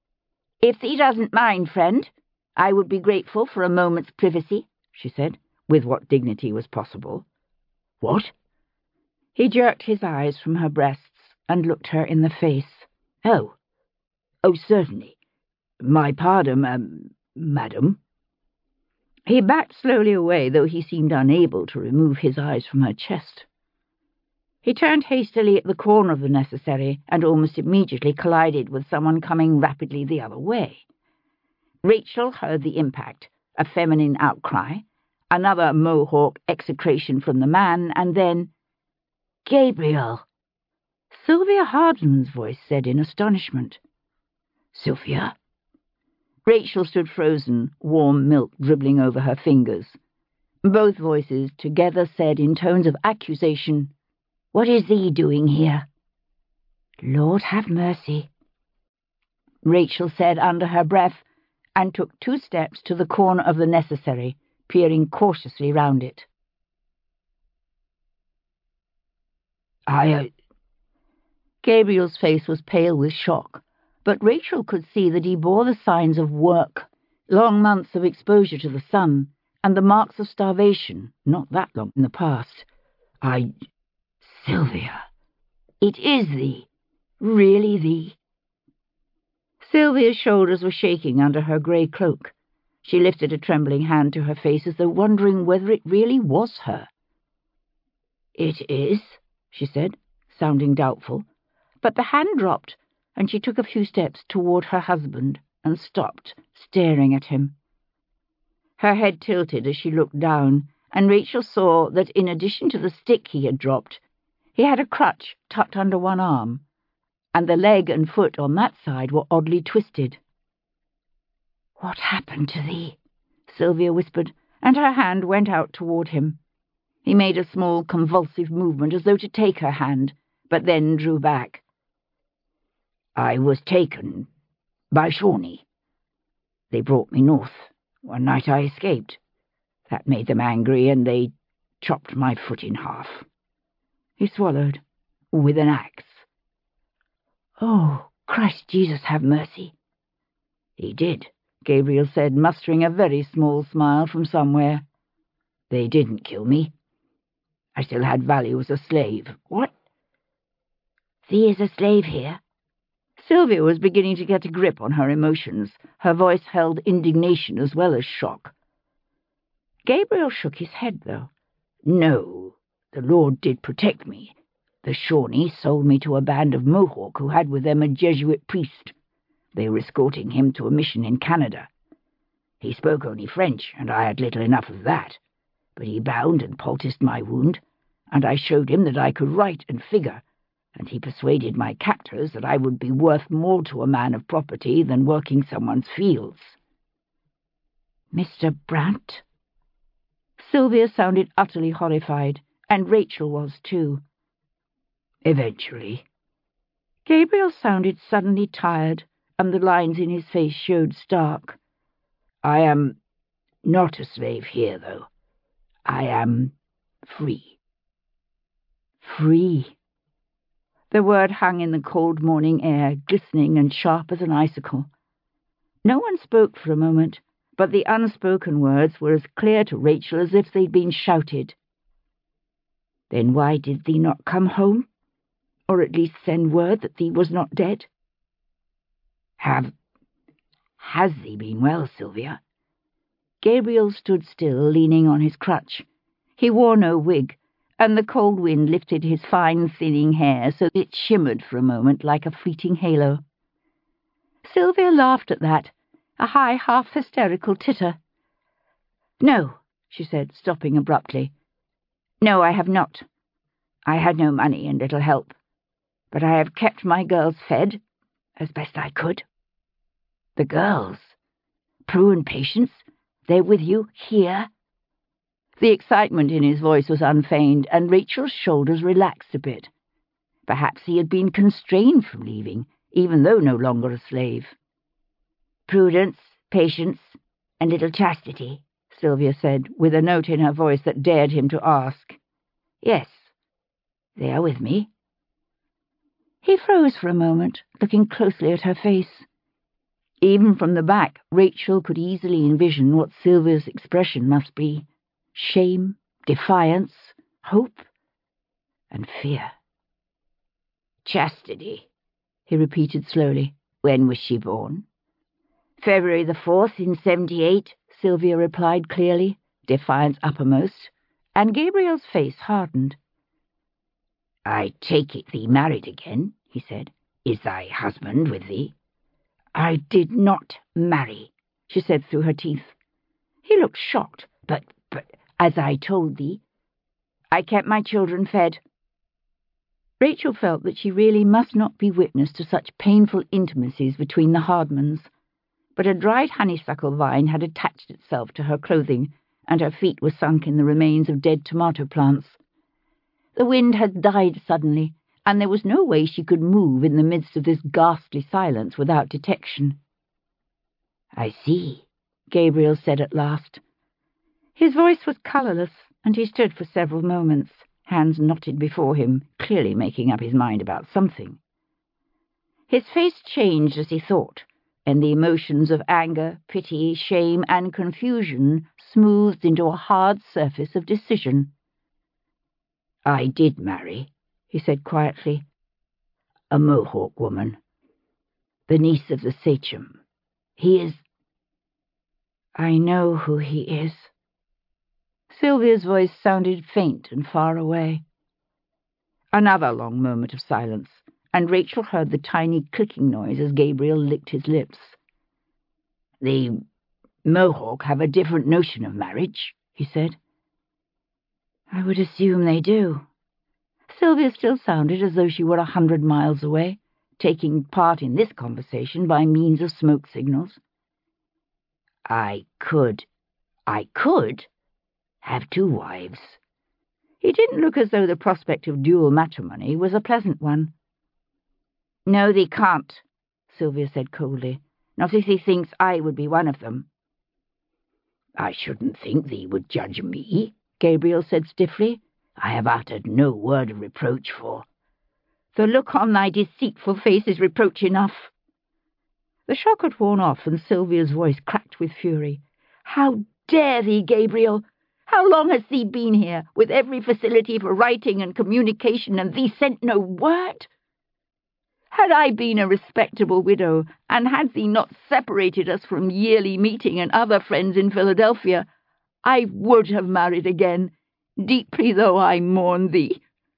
"If thee doesn't mind, friend, I would be grateful for a moment's privacy," she said, with what dignity was possible. What? He jerked his eyes from her breasts and looked her in the face. Oh, oh, certainly. My pardon, um, madam. He backed slowly away, though he seemed unable to remove his eyes from her chest. He turned hastily at the corner of the necessary and almost immediately collided with someone coming rapidly the other way. Rachel heard the impact, a feminine outcry, another Mohawk execration from the man, and then, "Gabriel!" Sylvia Hardman's voice said in astonishment. "Sylvia?" Rachel stood frozen, warm milk dribbling over her fingers. Both voices together said in tones of accusation, "What is thee doing here?" "Lord have mercy," Rachel said under her breath, and took two steps to the corner of the necessary, peering cautiously round it. I... Uh... Gabriel's face was pale with shock, but Rachel could see that he bore the signs of work, long months of exposure to the sun, and the marks of starvation, not that long in the past. I... Sylvia, it is thee, really thee. Sylvia's shoulders were shaking under her grey cloak. She lifted a trembling hand to her face as though wondering whether it really was her. "It is," she said, sounding doubtful, but the hand dropped, and she took a few steps toward her husband and stopped, staring at him. Her head tilted as she looked down, and Rachel saw that in addition to the stick he had dropped, he had a crutch tucked under one arm, and the leg and foot on that side were oddly twisted. "What happened to thee?" Sylvia whispered, and her hand went out toward him. He made a small convulsive movement as though to take her hand, but then drew back. "I was taken by Shawnee. They brought me north. One night I escaped. That made them angry, and they chopped my foot in half." He swallowed. "With an axe." "Oh, Christ Jesus, have mercy." "He did," Gabriel said, mustering a very small smile from somewhere. "They didn't kill me. I still had value as a slave." "What? Thee is a slave here?" Sylvia was beginning to get a grip on her emotions. Her voice held indignation as well as shock. Gabriel shook his head, though. "No, the Lord did protect me. The Shawnee sold me to a band of Mohawk who had with them a Jesuit priest. They were escorting him to a mission in Canada. He spoke only French, and I had little enough of that. But he bound and poulticed my wound, and I showed him that I could write and figure, and he persuaded my captors that I would be worth more to a man of property than working someone's fields." "Mister Brant?" Sylvia sounded utterly horrified, and Rachel was too. "Eventually." Gabriel sounded suddenly tired, and the lines in his face showed stark. "I am not a slave here, though. I am free." "Free." The word hung in the cold morning air, glistening and sharp as an icicle. No one spoke for a moment, but the unspoken words were as clear to Rachel as if they'd been shouted. "Then why did thee not come home? Or at least send word that thee was not dead?" Have... Has thee been well, Sylvia?" Gabriel stood still, leaning on his crutch. He wore no wig, and the cold wind lifted his fine, thinning hair so that it shimmered for a moment like a fleeting halo. Sylvia laughed at that, a high, half-hysterical titter. "No," she said, stopping abruptly. "No, I have not. I had no money and little help, but I have kept my girls fed, as best I could." "The girls? Prue and Patience? They're with you here?" The excitement in his voice was unfeigned, and Rachel's shoulders relaxed a bit. Perhaps he had been constrained from leaving, even though no longer a slave. "Prudence, Patience, and little Chastity," Sylvia said, with a note in her voice that dared him to ask. "Yes, they are with me." He froze for a moment, looking closely at her face. Even from the back, Rachel could easily envision what Sylvia's expression must be. shame, defiance, hope, and fear. Chastity, he repeated slowly. When was she born? February the fourth in seventy-eight, Sylvia replied clearly, defiance uppermost, and Gabriel's face hardened. I take it thee married again, he said. Is thy husband with thee? I did not marry, she said through her teeth. He looked shocked, but, but, as I told thee, I kept my children fed. Rachel felt that she really must not be witness to such painful intimacies between the Hardmans, but a dried honeysuckle vine had attached itself to her clothing, and her feet were sunk in the remains of dead tomato plants. The wind had died suddenly, and there was no way she could move in the midst of this ghastly silence without detection. I see, Gabriel said at last. His voice was colourless, and he stood for several moments, hands knotted before him, clearly making up his mind about something. His face changed as he thought, and the emotions of anger, pity, shame, and confusion smoothed into a hard surface of decision. I did marry, he said quietly. A Mohawk woman. The niece of the sachem. He is... I know who he is. Sylvia's voice sounded faint and far away. Another long moment of silence, and Rachel heard the tiny clicking noise as Gabriel licked his lips. The Mohawk have a different notion of marriage, he said. I would assume they do. Sylvia still sounded as though she were a hundred miles away, taking part in this conversation by means of smoke signals. I could, I could have two wives. He didn't look as though the prospect of dual matrimony was a pleasant one. No, thee can't, Sylvia said coldly, not if thee thinks I would be one of them. I shouldn't think thee would judge me, Gabriel said stiffly. I have uttered no word of reproach for. The look on thy deceitful face is reproach enough. The shock had worn off, and Sylvia's voice cracked with fury. How dare thee, Gabriel? How long has thee been here, with every facility for writing and communication, and thee sent no word? Had I been a respectable widow, and had thee not separated us from yearly meeting and other friends in Philadelphia, I would have married again, deeply though I mourn thee.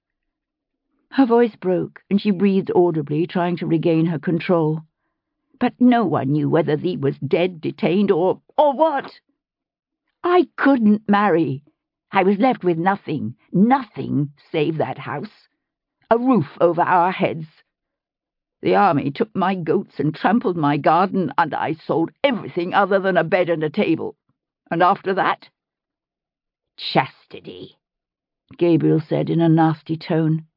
Her voice broke, and she breathed audibly, trying to regain her control. But no one knew whether thee was dead, detained, or... or what? I couldn't marry. I was left with nothing, nothing save that house, a roof over our heads. The army took my goats and trampled my garden, and I sold everything other than a bed and a table. And after that? Chastity, Gabriel said in a nasty tone.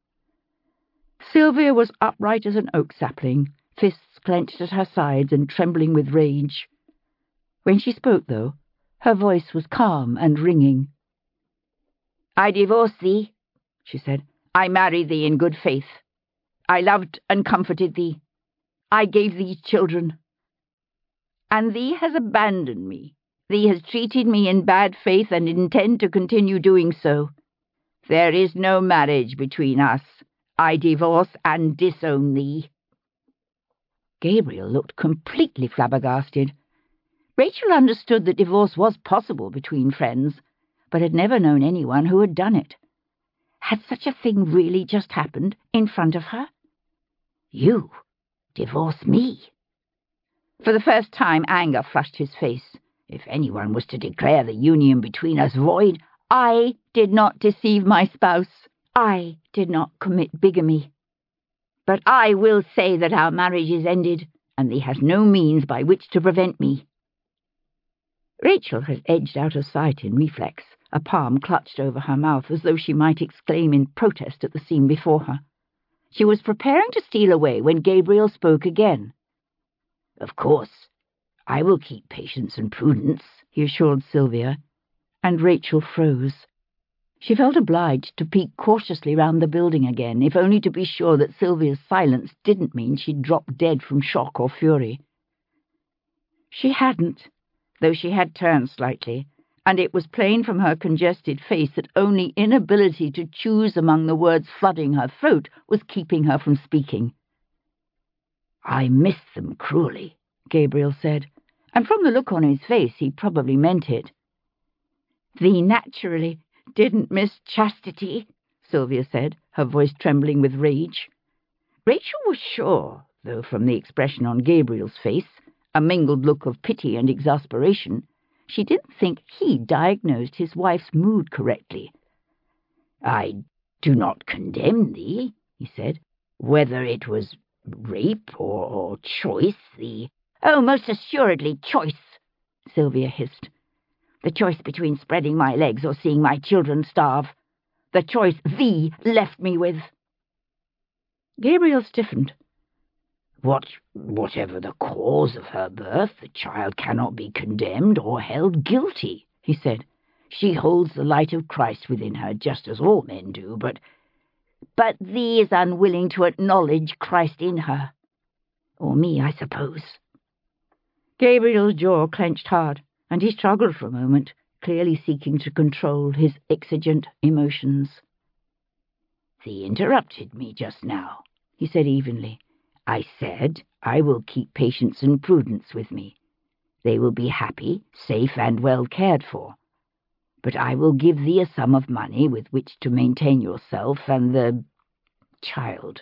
Sylvia was upright as an oak sapling, fists clenched at her sides and trembling with rage. When she spoke, though, her voice was calm and ringing. I divorce thee, she said. I married thee in good faith. I loved and comforted thee. I gave thee children. And thee has abandoned me. Thee has treated me in bad faith and intend to continue doing so. There is no marriage between us. I divorce and disown thee. Gabriel looked completely flabbergasted. Rachel understood that divorce was possible between friends, but had never known anyone who had done it. Had such a thing really just happened in front of her? You divorce me? For the first time, anger flushed his face. If anyone was to declare the union between us void, I did not deceive my spouse. I did not commit bigamy. But I will say that our marriage is ended, and thee has no means by which to prevent me. Rachel had edged out of sight in reflex, a palm clutched over her mouth as though she might exclaim in protest at the scene before her. She was preparing to steal away when Gabriel spoke again. Of course, I will keep patience and prudence, he assured Sylvia, and Rachel froze. She felt obliged to peek cautiously round the building again, if only to be sure that Sylvia's silence didn't mean she'd dropped dead from shock or fury. She hadn't, though she had turned slightly, and it was plain from her congested face that only inability to choose among the words flooding her throat was keeping her from speaking. "I miss them cruelly," Gabriel said, and from the look on his face he probably meant it. "Thee naturally didn't miss chastity," Sylvia said, her voice trembling with rage. Rachel was sure, though from the expression on Gabriel's face, a mingled look of pity and exasperation, she didn't think he diagnosed his wife's mood correctly. "I do not condemn thee," he said, "whether it was rape or, or choice, the—" "Oh, most assuredly choice," Sylvia hissed. "The choice between spreading my legs or seeing my children starve. The choice thee left me with." Gabriel stiffened. What, whatever the cause of her birth, the child cannot be condemned or held guilty," he said. "She holds the light of Christ within her, just as all men do, but—" "But thee is unwilling to acknowledge Christ in her. Or me, I suppose." Gabriel's jaw clenched hard, and he struggled for a moment, clearly seeking to control his exigent emotions. "Thee interrupted me just now," he said evenly. "I said I will keep Patience and Prudence with me. They will be happy, safe, and well cared for. But I will give thee a sum of money with which to maintain yourself and the child."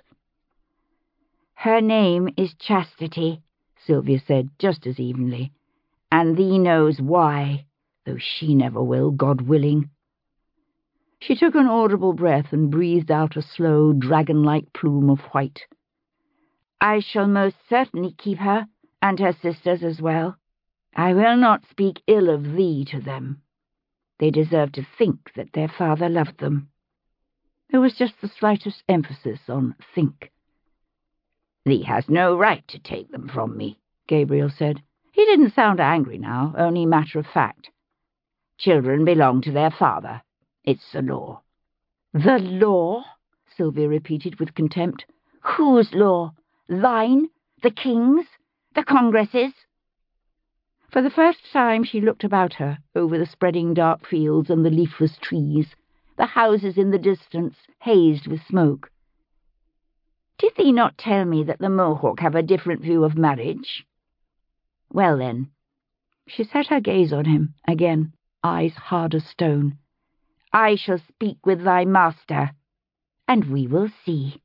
"Her name is Chastity," Sylvia said just as evenly, "and thee knows why, though she never will, God willing." She took an audible breath and breathed out a slow, dragon-like plume of white. "I shall most certainly keep her, and her sisters as well. I will not speak ill of thee to them. They deserve to think that their father loved them." There was just the slightest emphasis on think. "Thee has no right to take them from me," Gabriel said. He didn't sound angry now, only matter-of-fact. "Children belong to their father. It's the law." "The law?" Sylvia repeated with contempt. "Whose law? Thine? The King's? The Congress's?" For the first time she looked about her, over the spreading dark fields and the leafless trees, the houses in the distance, hazed with smoke. "Did thee not tell me that the Mohawk have a different view of marriage? Well, then," she set her gaze on him again, eyes hard as stone, "I shall speak with thy master, and we will see."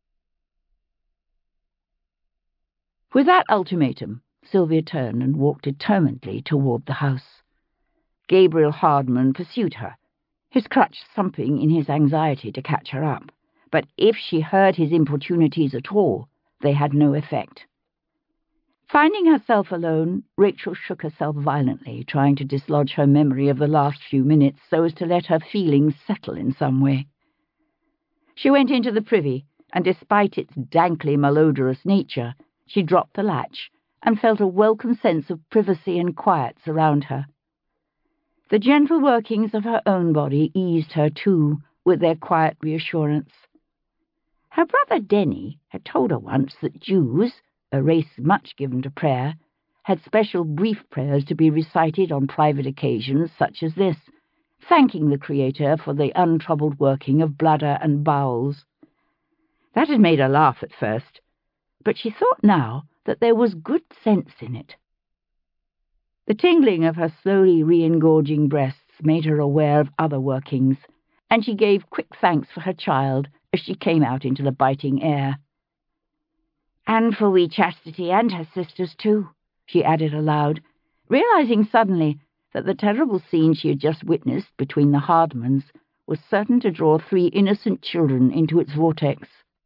With that ultimatum, Sylvia turned and walked determinedly toward the house. Gabriel Hardman pursued her, his crutch thumping in his anxiety to catch her up, but if she heard his importunities at all, they had no effect. Finding herself alone, Rachel shook herself violently, trying to dislodge her memory of the last few minutes so as to let her feelings settle in some way. She went into the privy, and despite its dankly malodorous nature, she dropped the latch and felt a welcome sense of privacy and quiet surround her. The gentle workings of her own body eased her, too, with their quiet reassurance. Her brother Denny had told her once that Jews, a race much given to prayer, had special brief prayers to be recited on private occasions such as this, thanking the Creator for the untroubled working of bladder and bowels. That had made her laugh at first, but she thought now that there was good sense in it. The tingling of her slowly re-engorging breasts made her aware of other workings, and she gave quick thanks for her child as she came out into the biting air. "And for wee Chastity and her sisters, too," she added aloud, realizing suddenly that the terrible scene she had just witnessed between the Hardmans was certain to draw three innocent children into its vortex.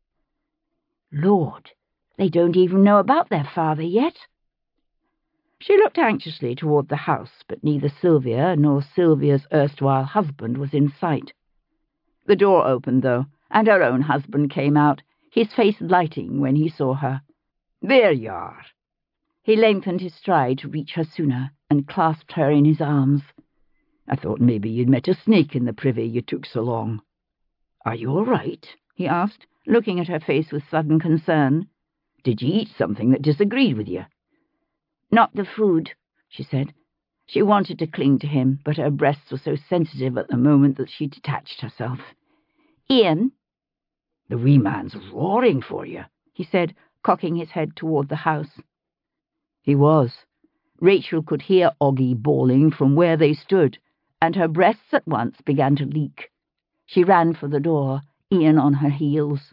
Lord, they don't even know about their father yet. She looked anxiously toward the house, but neither Sylvia nor Sylvia's erstwhile husband was in sight. The door opened, though, and her own husband came out, his face lighting when he saw her. "There you are." He lengthened his stride to reach her sooner, and clasped her in his arms. "I thought maybe you'd met a snake in the privy, you took so long." "Are you all right?" he asked, looking at her face with sudden concern. "Did you eat something that disagreed with you?" "Not the food," she said. She wanted to cling to him, but her breasts were so sensitive at the moment that she detached herself. "Ian?" "The wee man's roaring for you," he said, cocking his head toward the house. He was. Rachel could hear Oggy bawling from where they stood, and her breasts at once began to leak. She ran for the door, Ian on her heels.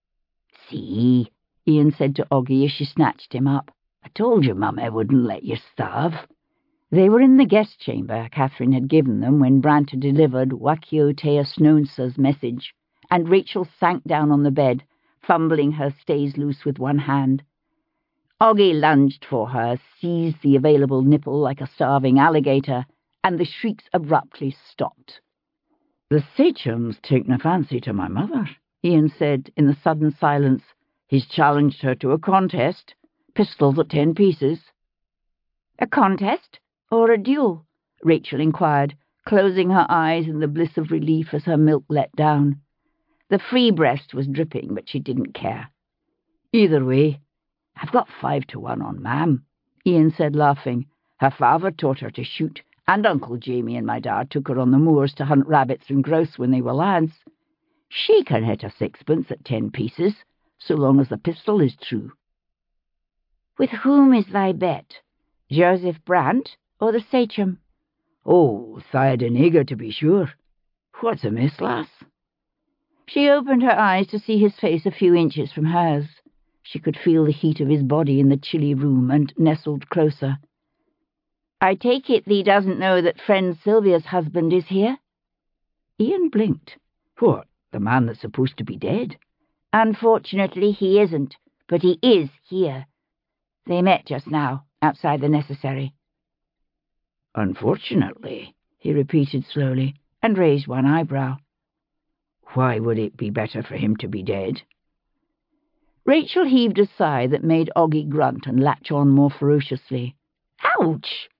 "See," Ian said to Oggy as she snatched him up. "I told you Mummy wouldn't let you starve." They were in the guest chamber Catherine had given them when Brant had delivered Wakio Tea Snonsa's message, and Rachel sank down on the bed, fumbling her stays loose with one hand. Oggy lunged for her, seized the available nipple like a starving alligator, and the shrieks abruptly stopped. "The Sachem's taken a fancy to my mother," Ian said in the sudden silence. "He's challenged her to a contest, pistols at ten pieces." "A contest? Or a duel?" Rachel inquired, closing her eyes in the bliss of relief as her milk let down. The free breast was dripping, but she didn't care. "Either way, I've got five to one on Mam," Ian said, laughing. "Her father taught her to shoot, and Uncle Jamie and my dad took her on the moors to hunt rabbits and grouse when they were lads. She can hit a sixpence at ten pieces, so long as the pistol is true." "With whom is thy bet? Joseph Brant or the Sachem?" "Oh, Théodenega, to be sure. What's amiss, lass?" She opened her eyes to see his face a few inches from hers. She could feel the heat of his body in the chilly room, and nestled closer. "I take it thee doesn't know that friend Sylvia's husband is here?" Ian blinked. "What, the man that's supposed to be dead?" "Unfortunately, he isn't, but he is here. They met just now, outside the necessary." "Unfortunately," he repeated slowly, and raised one eyebrow. "Why would it be better for him to be dead?" Rachel heaved a sigh that made Oggy grunt and latch on more ferociously. "Ouch!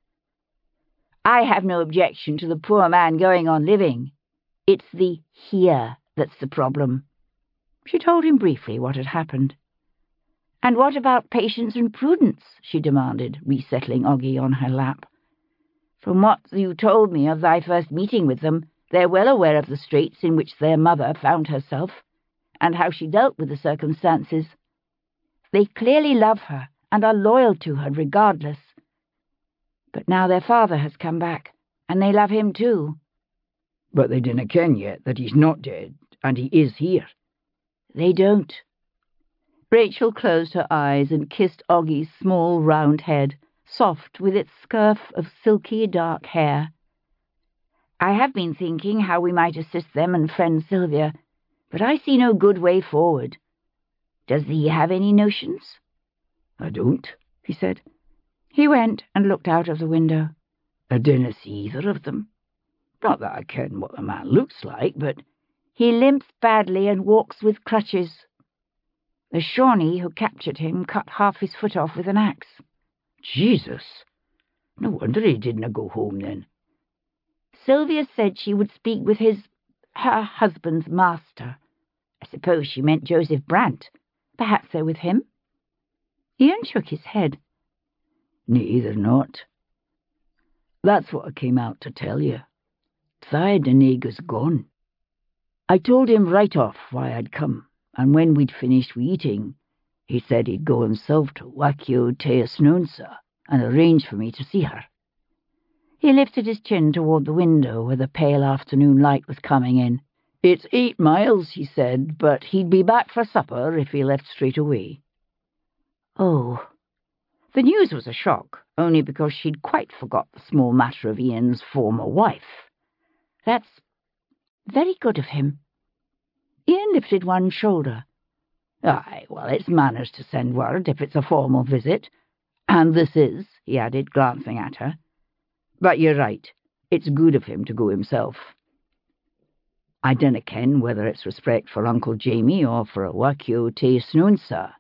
I have no objection to the poor man going on living. It's the here that's the problem." She told him briefly what had happened. "And what about Patience and Prudence?" she demanded, resettling Oggy on her lap. "From what you told me of thy first meeting with them, they're well aware of the straits in which their mother found herself, and how she dealt with the circumstances. They clearly love her and are loyal to her regardless. But now their father has come back, and they love him too." "But they dinna ken yet that he's not dead, and he is here." "They don't." Rachel closed her eyes and kissed Oggy's small round head, soft with its scurf of silky dark hair. "I have been thinking how we might assist them and friend Sylvia, but I see no good way forward. Does thee have any notions?" "I don't," he said. He went and looked out of the window. "I dinna see either of them. Not that I ken what the man looks like, but—" "He limps badly and walks with crutches. The Shawnee who captured him cut half his foot off with an axe." "Jesus! No wonder he didna go home then." "Sylvia said she would speak with his, her husband's master. I suppose she meant Joseph Brant. Perhaps they're with him?" Ian shook his head. "Neither not. That's what I came out to tell you. Théodenega's gone. I told him right off why I'd come, and when we'd finished eating, he said he'd go himself to Wakio Tea Snonsa and arrange for me to see her." He lifted his chin toward the window where the pale afternoon light was coming in. "It's eight miles," he said, "but he'd be back for supper if he left straight away." Oh. The news was a shock, only because she'd quite forgot the small matter of Ian's former wife. "That's very good of him." Ian lifted one shoulder. "Aye, well, it's manners to send word if it's a formal visit. And this is," he added, glancing at her. "But you're right. It's good of him to go himself. I dinna ken whether it's respect for Uncle Jamie or for Wakio Tea Snonsa."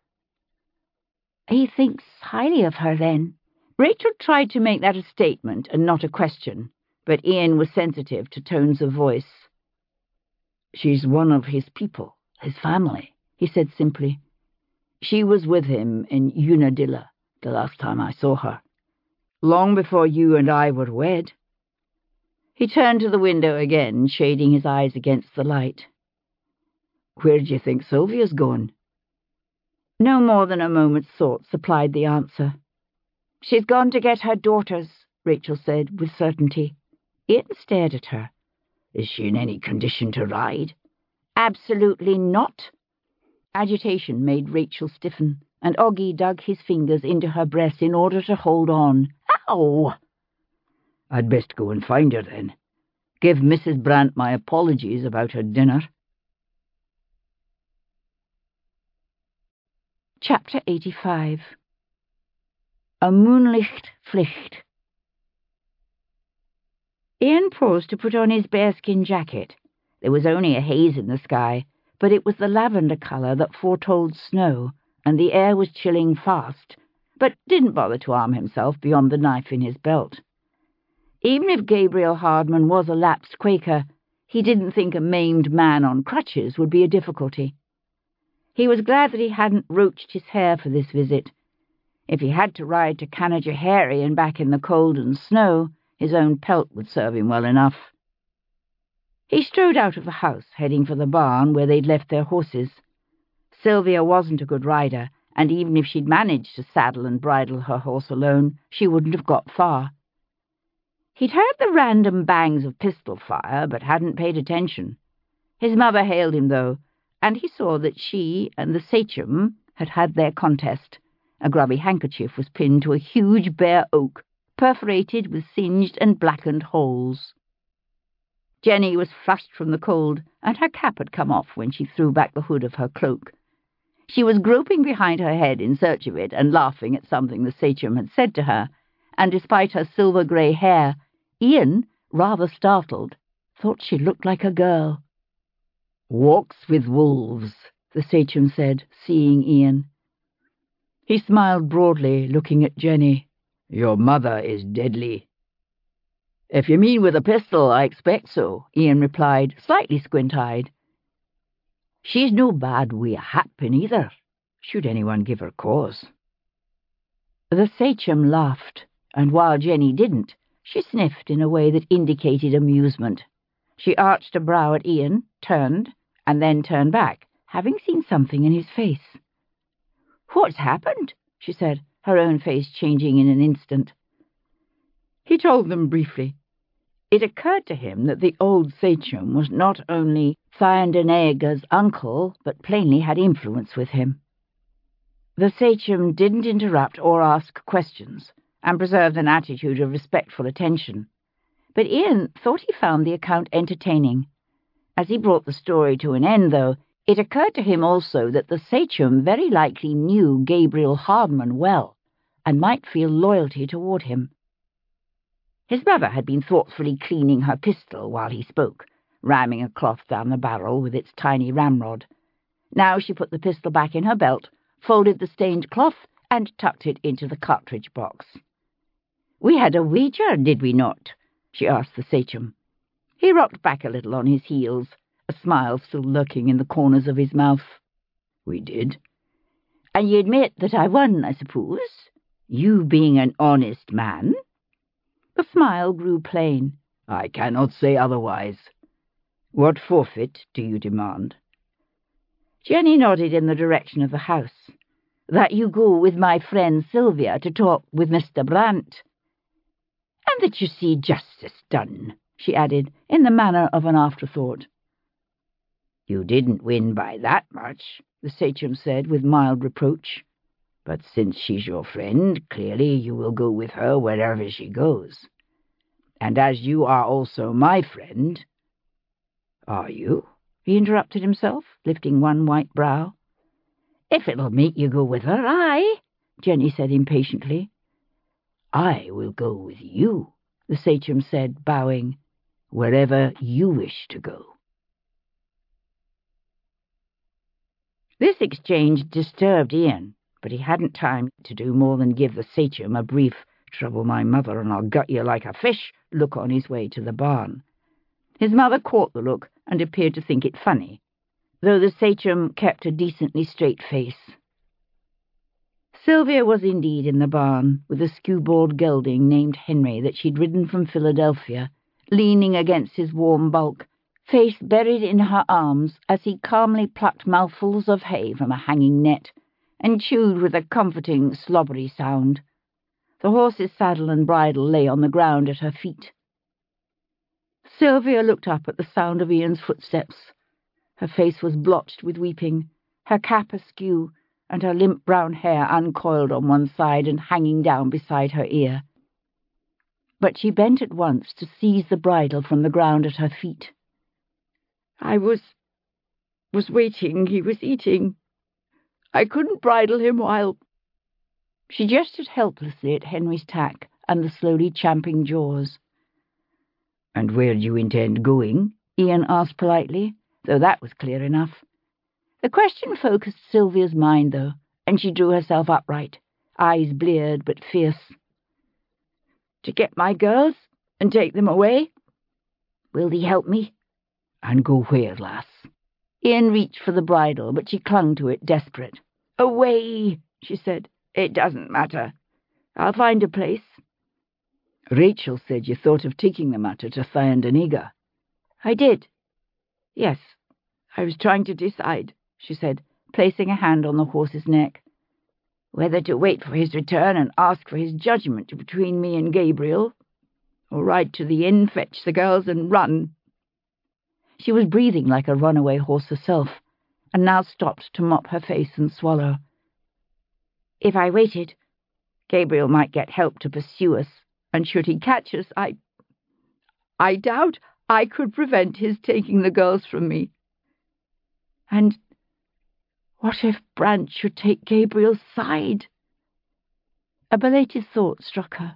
"He thinks highly of her, then?" Rachel tried to make that a statement and not a question, but Ian was sensitive to tones of voice. "She's one of his people, his family," he said simply. "She was with him in Unadilla the last time I saw her. long before you and I were wed." He turned to the window again, shading his eyes against the light. "Where do you think Sylvia's gone?" No more than a moment's thought supplied the answer. "She's gone to get her daughters," Rachel said with certainty. Ian stared at her. "Is she in any condition to ride?" "Absolutely not." Agitation made Rachel stiffen, and Oggy dug his fingers into her breast in order to hold on. "Ow!" "I'd best go and find her, then. Give Missus Brant my apologies about her dinner." Chapter eighty-five. A Moonlicht Pflicht. Ian paused to put on his bearskin jacket. There was only a haze in the sky, but it was the lavender colour that foretold snow, and the air was chilling fast, but didn't bother to arm himself beyond the knife in his belt. Even if Gabriel Hardman was a lapsed Quaker, he didn't think a maimed man on crutches would be a difficulty. He was glad that he hadn't roached his hair for this visit. If he had to ride to Canajoharie and back in the cold and snow, his own pelt would serve him well enough. He strode out of the house, heading for the barn where they'd left their horses. Sylvia wasn't a good rider, and even if she'd managed to saddle and bridle her horse alone, she wouldn't have got far. He'd heard the random bangs of pistol fire, but hadn't paid attention. His mother hailed him, though, and he saw that she and the sachem had had their contest. A grubby handkerchief was pinned to a huge bare oak, perforated with singed and blackened holes. Jenny was flushed from the cold, and her cap had come off when she threw back the hood of her cloak. She was groping behind her head in search of it and laughing at something the sachem had said to her, and despite her silver-grey hair, Ian, rather startled, thought she looked like a girl. "Walks with wolves," the sachem said, seeing Ian. He smiled broadly, looking at Jenny. "Your mother is deadly." "If you mean with a pistol, I expect so," Ian replied, slightly squint-eyed. "She's no bad wi' a hatpin either, should anyone give her cause." The sachem laughed, and while Jenny didn't, she sniffed in a way that indicated amusement. She arched a brow at Ian, turned, and then turned back, having seen something in his face. "What's happened?" she said, her own face changing in an instant. He told them briefly. It occurred to him that the old sachem was not only Thayendanega's uncle, but plainly had influence with him. The sachem didn't interrupt or ask questions, and preserved an attitude of respectful attention. But Ian thought he found the account entertaining. As he brought the story to an end, though, it occurred to him also that the sachem very likely knew Gabriel Hardman well, and might feel loyalty toward him. His mother had been thoughtfully cleaning her pistol while he spoke, ramming a cloth down the barrel with its tiny ramrod. Now she put the pistol back in her belt, folded the stained cloth, and tucked it into the cartridge box. "We had a wager, did we not?" she asked the sachem. He rocked back a little on his heels, a smile still lurking in the corners of his mouth. "We did." "And you admit that I won, I suppose? You being an honest man?" The smile grew plain. "I cannot say otherwise. What forfeit do you demand?" Jenny nodded in the direction of the house. "That you go with my friend Sylvia to talk with Mister Brant. And that you see justice done," she added, in the manner of an afterthought. "You didn't win by that much," the sachem said with mild reproach. "But since she's your friend, clearly you will go with her wherever she goes. And as you are also my friend—" "Are you?" he interrupted himself, lifting one white brow. "If it'll make you go with her, aye," Jenny said impatiently. "I will go with you," the sachem said, bowing, "wherever you wish to go." This exchange disturbed Ian, but he hadn't time to do more than give the sachem a brief "trouble my mother and I'll gut you like a fish" look on his way to the barn. His mother caught the look and appeared to think it funny, though the sachem kept a decently straight face. Sylvia was indeed in the barn, with a skewbald gelding named Henry that she'd ridden from Philadelphia, leaning against his warm bulk, face buried in her arms as he calmly plucked mouthfuls of hay from a hanging net, and chewed with a comforting, slobbery sound. The horse's saddle and bridle lay on the ground at her feet. Sylvia looked up at the sound of Ian's footsteps. Her face was blotched with weeping, her cap askew, and her limp brown hair uncoiled on one side and hanging down beside her ear. But she bent at once to seize the bridle from the ground at her feet. I was... was waiting. He was eating. I couldn't bridle him while... She gestured helplessly at Henry's tack and the slowly champing jaws. "And where do you intend going?" Ian asked politely, though that was clear enough. The question focused Sylvia's mind, though, and she drew herself upright, eyes bleared but fierce. "To get my girls and take them away." "Will thee help me?" "And go where, lass?" Ian reached for the bridle, but she clung to it, desperate. "Away," she said. "It doesn't matter. I'll find a place." "Rachel said you thought of taking the matter to Thayendanegea." "I did. Yes, I was trying to decide," she said, placing a hand on the horse's neck, "whether to wait for his return and ask for his judgment between me and Gabriel, or ride to the inn, fetch the girls, and run." She was breathing like a runaway horse herself, and now stopped to mop her face and swallow. "If I waited, Gabriel might get help to pursue us, and should he catch us, I... I doubt I could prevent his taking the girls from me. And what if Brant should take Gabriel's side?" A belated thought struck her.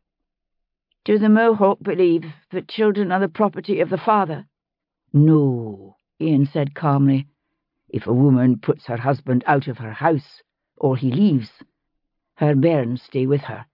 "Do the Mohawk believe that children are the property of the father?" "No," Ian said calmly. "If a woman puts her husband out of her house, or he leaves, her bairns stay with her."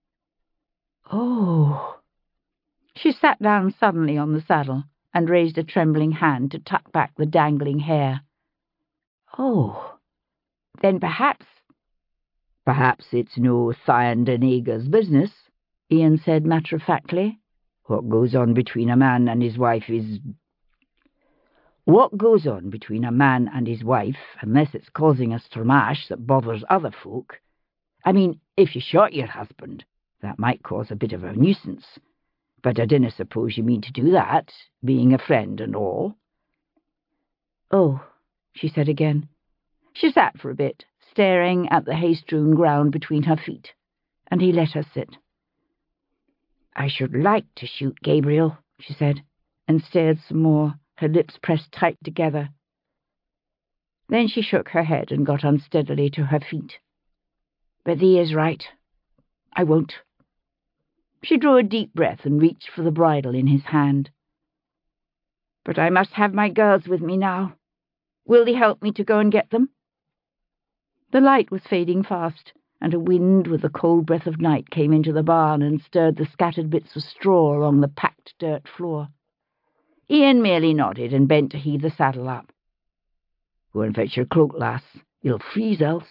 "Oh." She sat down suddenly on the saddle and raised a trembling hand to tuck back the dangling hair. "Oh, then perhaps—" "Perhaps it's no Thayendanegea's business," Ian said matter-of-factly. "What goes on between a man and his wife is... What goes on between a man and his wife, unless it's causing a stramash that bothers other folk. I mean, if you shot your husband, that might cause a bit of a nuisance. But I dinna suppose you mean to do that, being a friend and all." "Oh," she said again. She sat for a bit, staring at the hay-strewn ground between her feet, and he let her sit. "I should like to shoot Gabriel," she said, and stared some more, her lips pressed tight together. Then she shook her head and got unsteadily to her feet. "But thee is right. I won't." She drew a deep breath and reached for the bridle in his hand. "But I must have my girls with me now. Will thee help me to go and get them?" The light was fading fast, and a wind with the cold breath of night came into the barn and stirred the scattered bits of straw along the packed dirt floor. Ian merely nodded and bent to heave the saddle up. "Go and fetch your cloak, lass. You'll freeze else."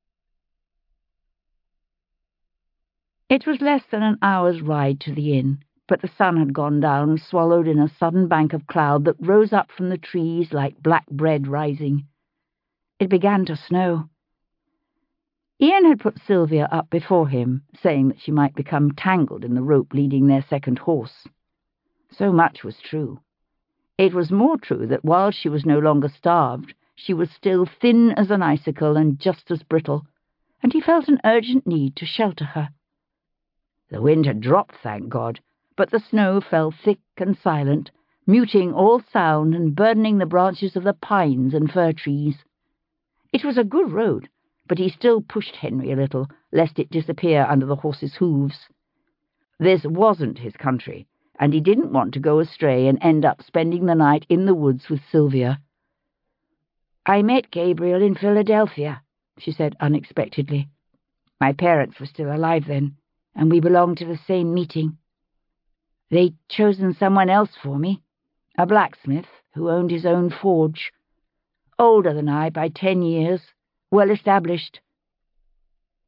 It was less than an hour's ride to the inn, but the sun had gone down, swallowed in a sudden bank of cloud that rose up from the trees like black bread rising. It began to snow. Ian had put Sylvia up before him, saying that she might become tangled in the rope leading their second horse. So much was true. It was more true that while she was no longer starved, she was still thin as an icicle and just as brittle, and he felt an urgent need to shelter her. The wind had dropped, thank God, but the snow fell thick and silent, muting all sound and burdening the branches of the pines and fir trees. It was a good road, but he still pushed Henry a little, lest it disappear under the horse's hooves. This wasn't his country, and he didn't want to go astray and end up spending the night in the woods with Sylvia. "I met Gabriel in Philadelphia," she said unexpectedly. "My parents were still alive then, and we belonged to the same meeting. They'd chosen someone else for me, a blacksmith who owned his own forge. Older than I by ten years, well established."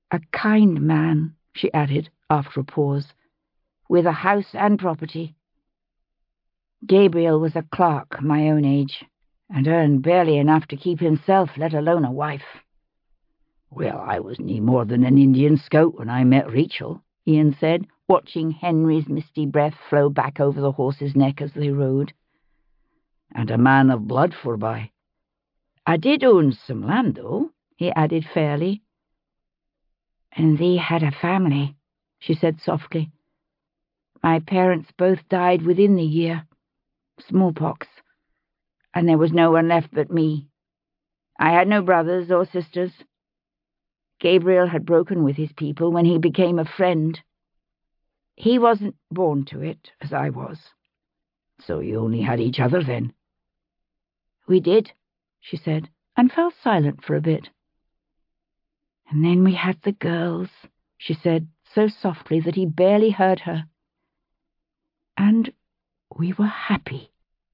A kind man," she added, after a pause, "with a house and property. Gabriel was a clerk my own age, and earned barely enough to keep himself, let alone a wife." "Well, I was nae more than an Indian scout when I met Rachel," Ian said, watching Henry's misty breath flow back over the horse's neck as they rode. "And a man of blood forby. I did own some land, though," he added fairly. "And thee had a family," she said softly. "My parents both died within the year. Smallpox. And there was no one left but me. I had no brothers or sisters. Gabriel had broken with his people when he became a friend. He wasn't born to it, as I was." "So you only had each other, then?" "We did," she said, and fell silent for a bit. "And then we had the girls," she said, so softly that he barely heard her. "And we were happy."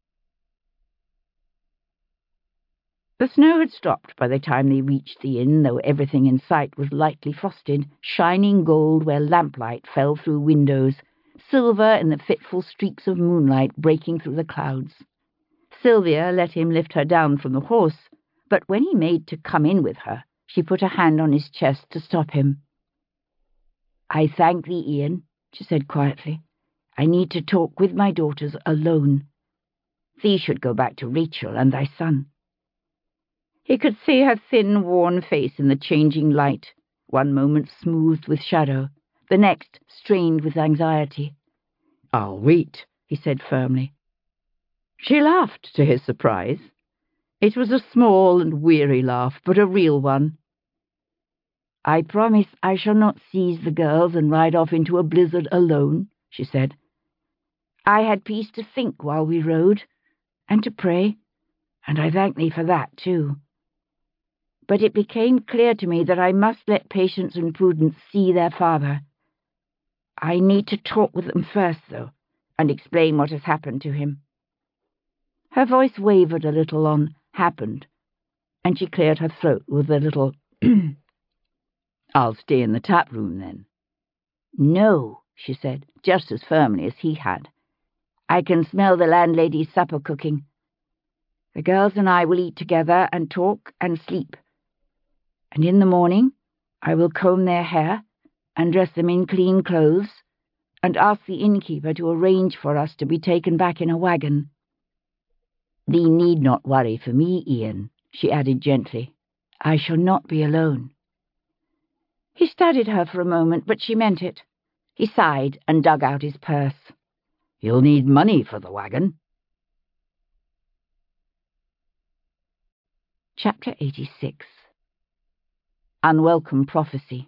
The snow had stopped by the time they reached the inn, though everything in sight was lightly frosted, shining gold where lamplight fell through windows, silver in the fitful streaks of moonlight breaking through the clouds. Sylvia let him lift her down from the horse, but when he made to come in with her, she put a hand on his chest to stop him. "I thank thee, Ian," she said quietly. "I need to talk with my daughters alone. Thee should go back to Rachel and thy son." He could see her thin, worn face in the changing light, one moment smoothed with shadow, the next strained with anxiety. "I'll wait," he said firmly. She laughed, to his surprise. It was a small and weary laugh, but a real one. "I promise I shall not seize the girls and ride off into a blizzard alone," she said. "I had peace to think while we rode, and to pray, and I thank thee for that too. But it became clear to me that I must let Patience and Prudence see their father. I need to talk with them first, though, and explain what has happened to him." Her voice wavered a little on "happened," and she cleared her throat with a little "I'll stay in the tap room, then." "No," she said, just as firmly as he had. "I can smell the landlady's supper cooking. The girls and I will eat together and talk and sleep. And in the morning I will comb their hair and dress them in clean clothes and ask the innkeeper to arrange for us to be taken back in a wagon. Thee need not worry for me, Ian," she added gently. "I shall not be alone." He studied her for a moment, but she meant it. He sighed and dug out his purse. "You'll need money for the wagon." Chapter eighty-six. Unwelcome Prophecy.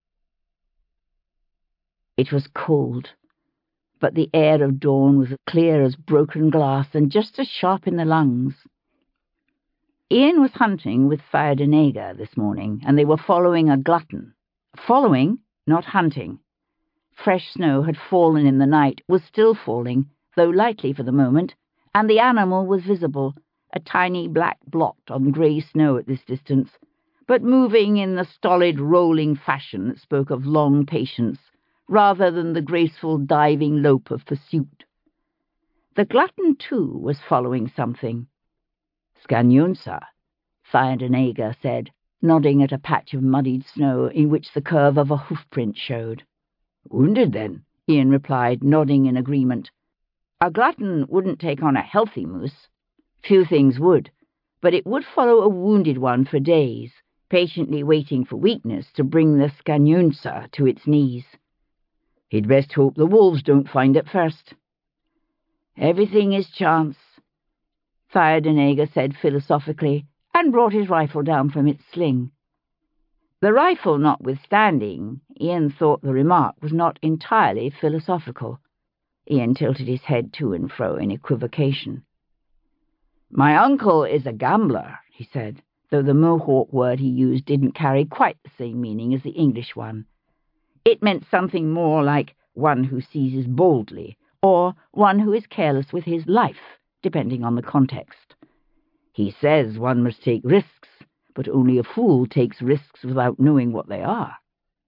It was cold, but the air of dawn was clear as broken glass and just as sharp in the lungs. Ian was hunting with Thairdanega this morning, and they were following a glutton. Following, not hunting. Fresh snow had fallen in the night, was still falling, though lightly for the moment, and the animal was visible, a tiny black blot on grey snow at this distance, but moving in the stolid rolling fashion that spoke of long patience, rather than the graceful diving lope of pursuit. The glutton, too, was following something. "Scanunsa," Thairdanega said, nodding at a patch of muddied snow in which the curve of a hoof-print showed. "Wounded, then," Ian replied, nodding in agreement. A glutton wouldn't take on a healthy moose. Few things would, but it would follow a wounded one for days, patiently waiting for weakness to bring the Scanunsa to its knees. He'd best hope the wolves don't find it first. "Everything is chance," Thairdanega said philosophically, and brought his rifle down from its sling. The rifle notwithstanding, Ian thought the remark was not entirely philosophical. Ian tilted his head to and fro in equivocation. "My uncle is a gambler," he said, though the Mohawk word he used didn't carry quite the same meaning as the English one. It meant something more like one who seizes boldly, or one who is careless with his life, depending on the context. He says one must take risks, but only a fool takes risks without knowing what they are.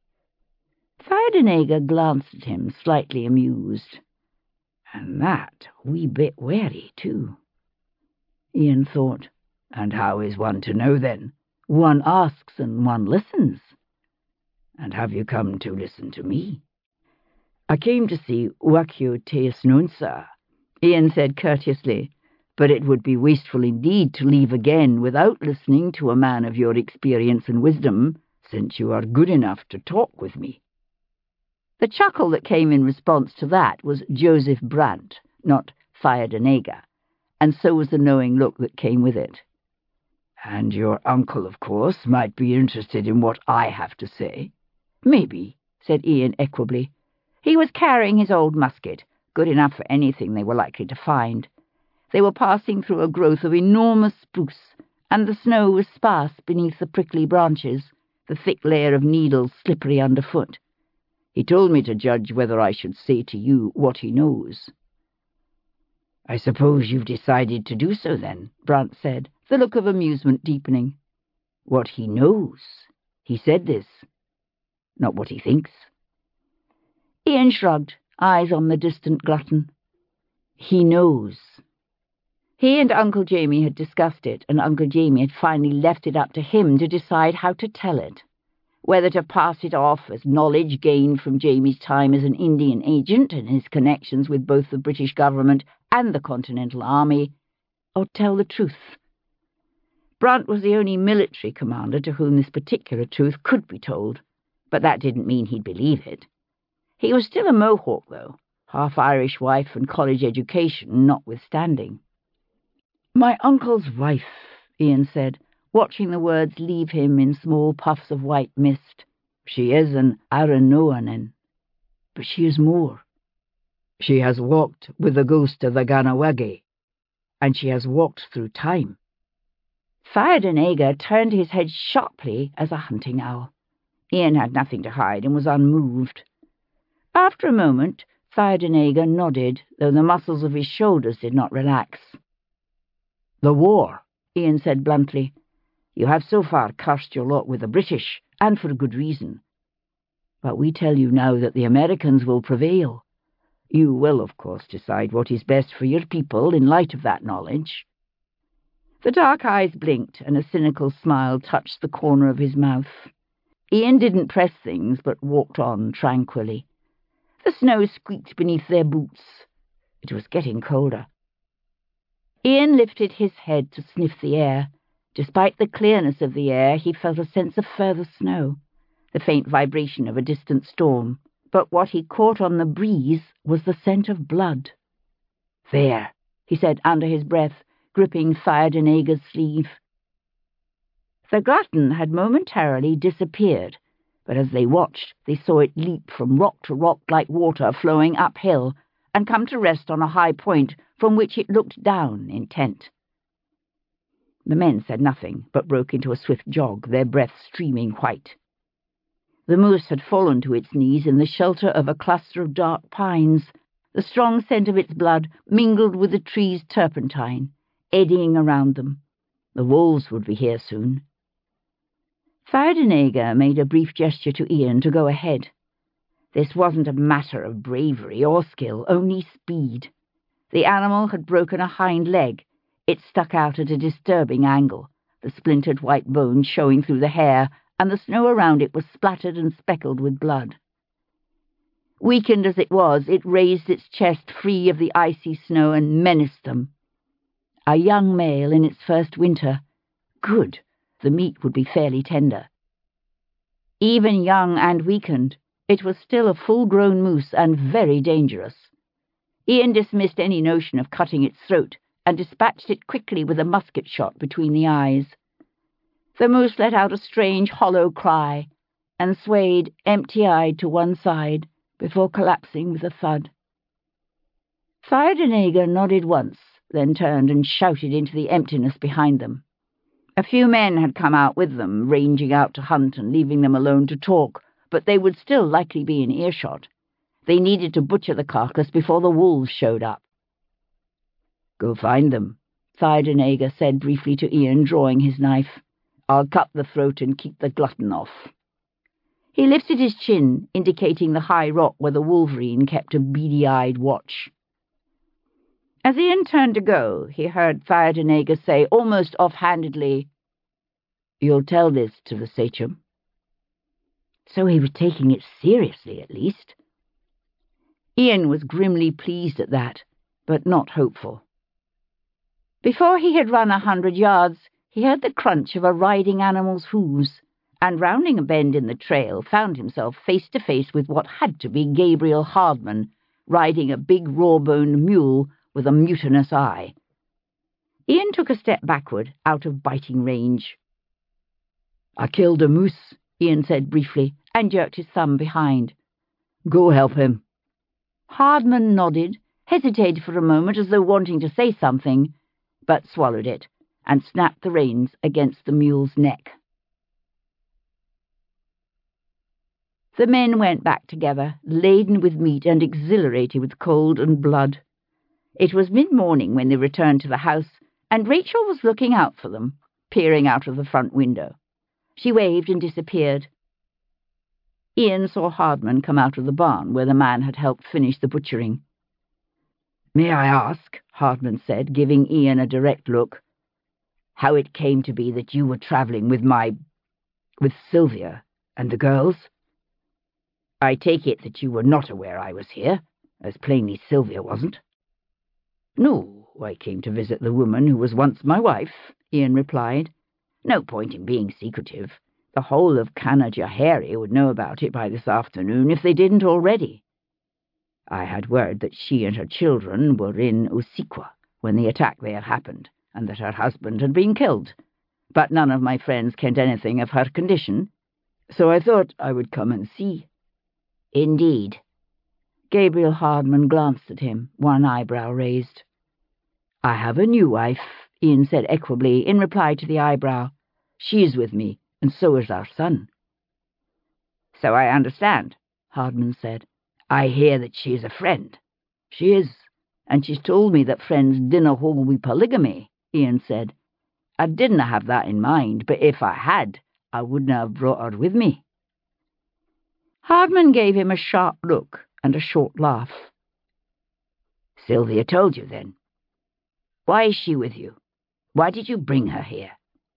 Thardaneger glanced at him, slightly amused. "And that a wee bit wary, too." Ian thought, "And how is one to know, then? One asks and one listens. And have you come to listen to me?" "I came to see Wakio Te Snunsa," Ian said courteously, "but it would be wasteful indeed to leave again without listening to a man of your experience and wisdom, since you are good enough to talk with me." The chuckle that came in response to that was Joseph Brant, not Thardaneger, and so was the knowing look that came with it. "And your uncle, of course, might be interested in what I have to say." "Maybe," said Ian equably. He was carrying his old musket, good enough for anything they were likely to find. They were passing through a growth of enormous spruce, and the snow was sparse beneath the prickly branches, the thick layer of needles slippery underfoot. "He told me to judge whether I should say to you what he knows." "I suppose you've decided to do so, then," Brant said, the look of amusement deepening. "What he knows. He said this. Not what he thinks." Ian shrugged, eyes on the distant glutton. "He knows." He and Uncle Jamie had discussed it, and Uncle Jamie had finally left it up to him to decide how to tell it. Whether to pass it off as knowledge gained from Jamie's time as an Indian agent and his connections with both the British government and the Continental Army, or tell the truth. Brant was the only military commander to whom this particular truth could be told, but that didn't mean he'd believe it. He was still a Mohawk, though, half-Irish wife and college education notwithstanding. "My uncle's wife," Ian said, watching the words leave him in small puffs of white mist. "She is an Aranoanen, but she is more. She has walked with the ghost of the Ganawagi, and she has walked through time." Thardaneger turned his head sharply as a hunting owl. Ian had nothing to hide and was unmoved. After a moment, Thardaneger nodded, though the muscles of his shoulders did not relax. "The war," Ian said bluntly. "You have so far cursed your lot with the British, and for good reason. But we tell you now that the Americans will prevail. You will, of course, decide what is best for your people in light of that knowledge." The dark eyes blinked, and a cynical smile touched the corner of his mouth. Ian didn't press things, but walked on tranquilly. The snow squeaked beneath their boots. It was getting colder. Ian lifted his head to sniff the air. Despite the clearness of the air, he felt a sense of further snow, the faint vibration of a distant storm. But what he caught on the breeze was the scent of blood. "There," he said under his breath, gripping Thardaneger's sleeve. The glutton had momentarily disappeared, but as they watched, they saw it leap from rock to rock like water flowing uphill, and come to rest on a high point from which it looked down, intent. The men said nothing, but broke into a swift jog, their breath streaming white. The moose had fallen to its knees in the shelter of a cluster of dark pines, the strong scent of its blood mingled with the tree's turpentine, eddying around them. The wolves would be here soon. Thardaneger made a brief gesture to Ian to go ahead. This wasn't a matter of bravery or skill, only speed. The animal had broken a hind leg. It stuck out at a disturbing angle, the splintered white bone showing through the hair, and the snow around it was splattered and speckled with blood. Weakened as it was, it raised its chest free of the icy snow and menaced them. A young male in its first winter. Good, the meat would be fairly tender. Even young and weakened, it was still a full-grown moose and very dangerous. Ian dismissed any notion of cutting its throat and dispatched it quickly with a musket shot between the eyes. The moose let out a strange, hollow cry and swayed empty-eyed to one side before collapsing with a thud. Thardaneger nodded once, then turned and shouted into the emptiness behind them. A few men had come out with them, ranging out to hunt and leaving them alone to talk, but they would still likely be in earshot. They needed to butcher the carcass before the wolves showed up. "Go find them," Thardaneger said briefly to Ian, drawing his knife. "I'll cut the throat and keep the glutton off." He lifted his chin, indicating the high rock where the wolverine kept a beady-eyed watch. As Ian turned to go, he heard Théodenega say, almost off-handedly, "You'll tell this to the sachem." So he was taking it seriously, at least. Ian was grimly pleased at that, but not hopeful. Before he had run a hundred yards, he heard the crunch of a riding animal's hooves, and rounding a bend in the trail, found himself face to face with what had to be Gabriel Hardman, riding a big raw-boned mule with a mutinous eye. Ian took a step backward, out of biting range. "I killed a moose," Ian said briefly, and jerked his thumb behind. "Go help him." Hardman nodded, hesitated for a moment as though wanting to say something, but swallowed it, and snapped the reins against the mule's neck. The men went back together, laden with meat and exhilarated with cold and blood. It was mid-morning when they returned to the house, and Rachel was looking out for them, peering out of the front window. She waved and disappeared. Ian saw Hardman come out of the barn where the man had helped finish the butchering. "May I ask," Hardman said, giving Ian a direct look, "how it came to be that you were travelling with my... with Sylvia and the girls? I take it that you were not aware I was here, as plainly Sylvia wasn't." "No, I came to visit the woman who was once my wife," Ian replied. "No point in being secretive. The whole of Canajoharie would know about it by this afternoon if they didn't already. I had word that she and her children were in Usiqua when the attack there happened, and that her husband had been killed, but none of my friends kent anything of her condition, so I thought I would come and see." "Indeed." Gabriel Hardman glanced at him, one eyebrow raised. "I have a new wife," Ian said equably, in reply to the eyebrow. "She is with me, and so is our son." "So I understand," Hardman said. "I hear that she is a friend." "She is, and she's told me that friends dinna hold wi' polygamy," Ian said. "I didna have that in mind, but if I had, I wouldna have brought her with me." Hardman gave him a sharp look and a short laugh. "Sylvia told you, then? Why is she with you? Why did you bring her here?"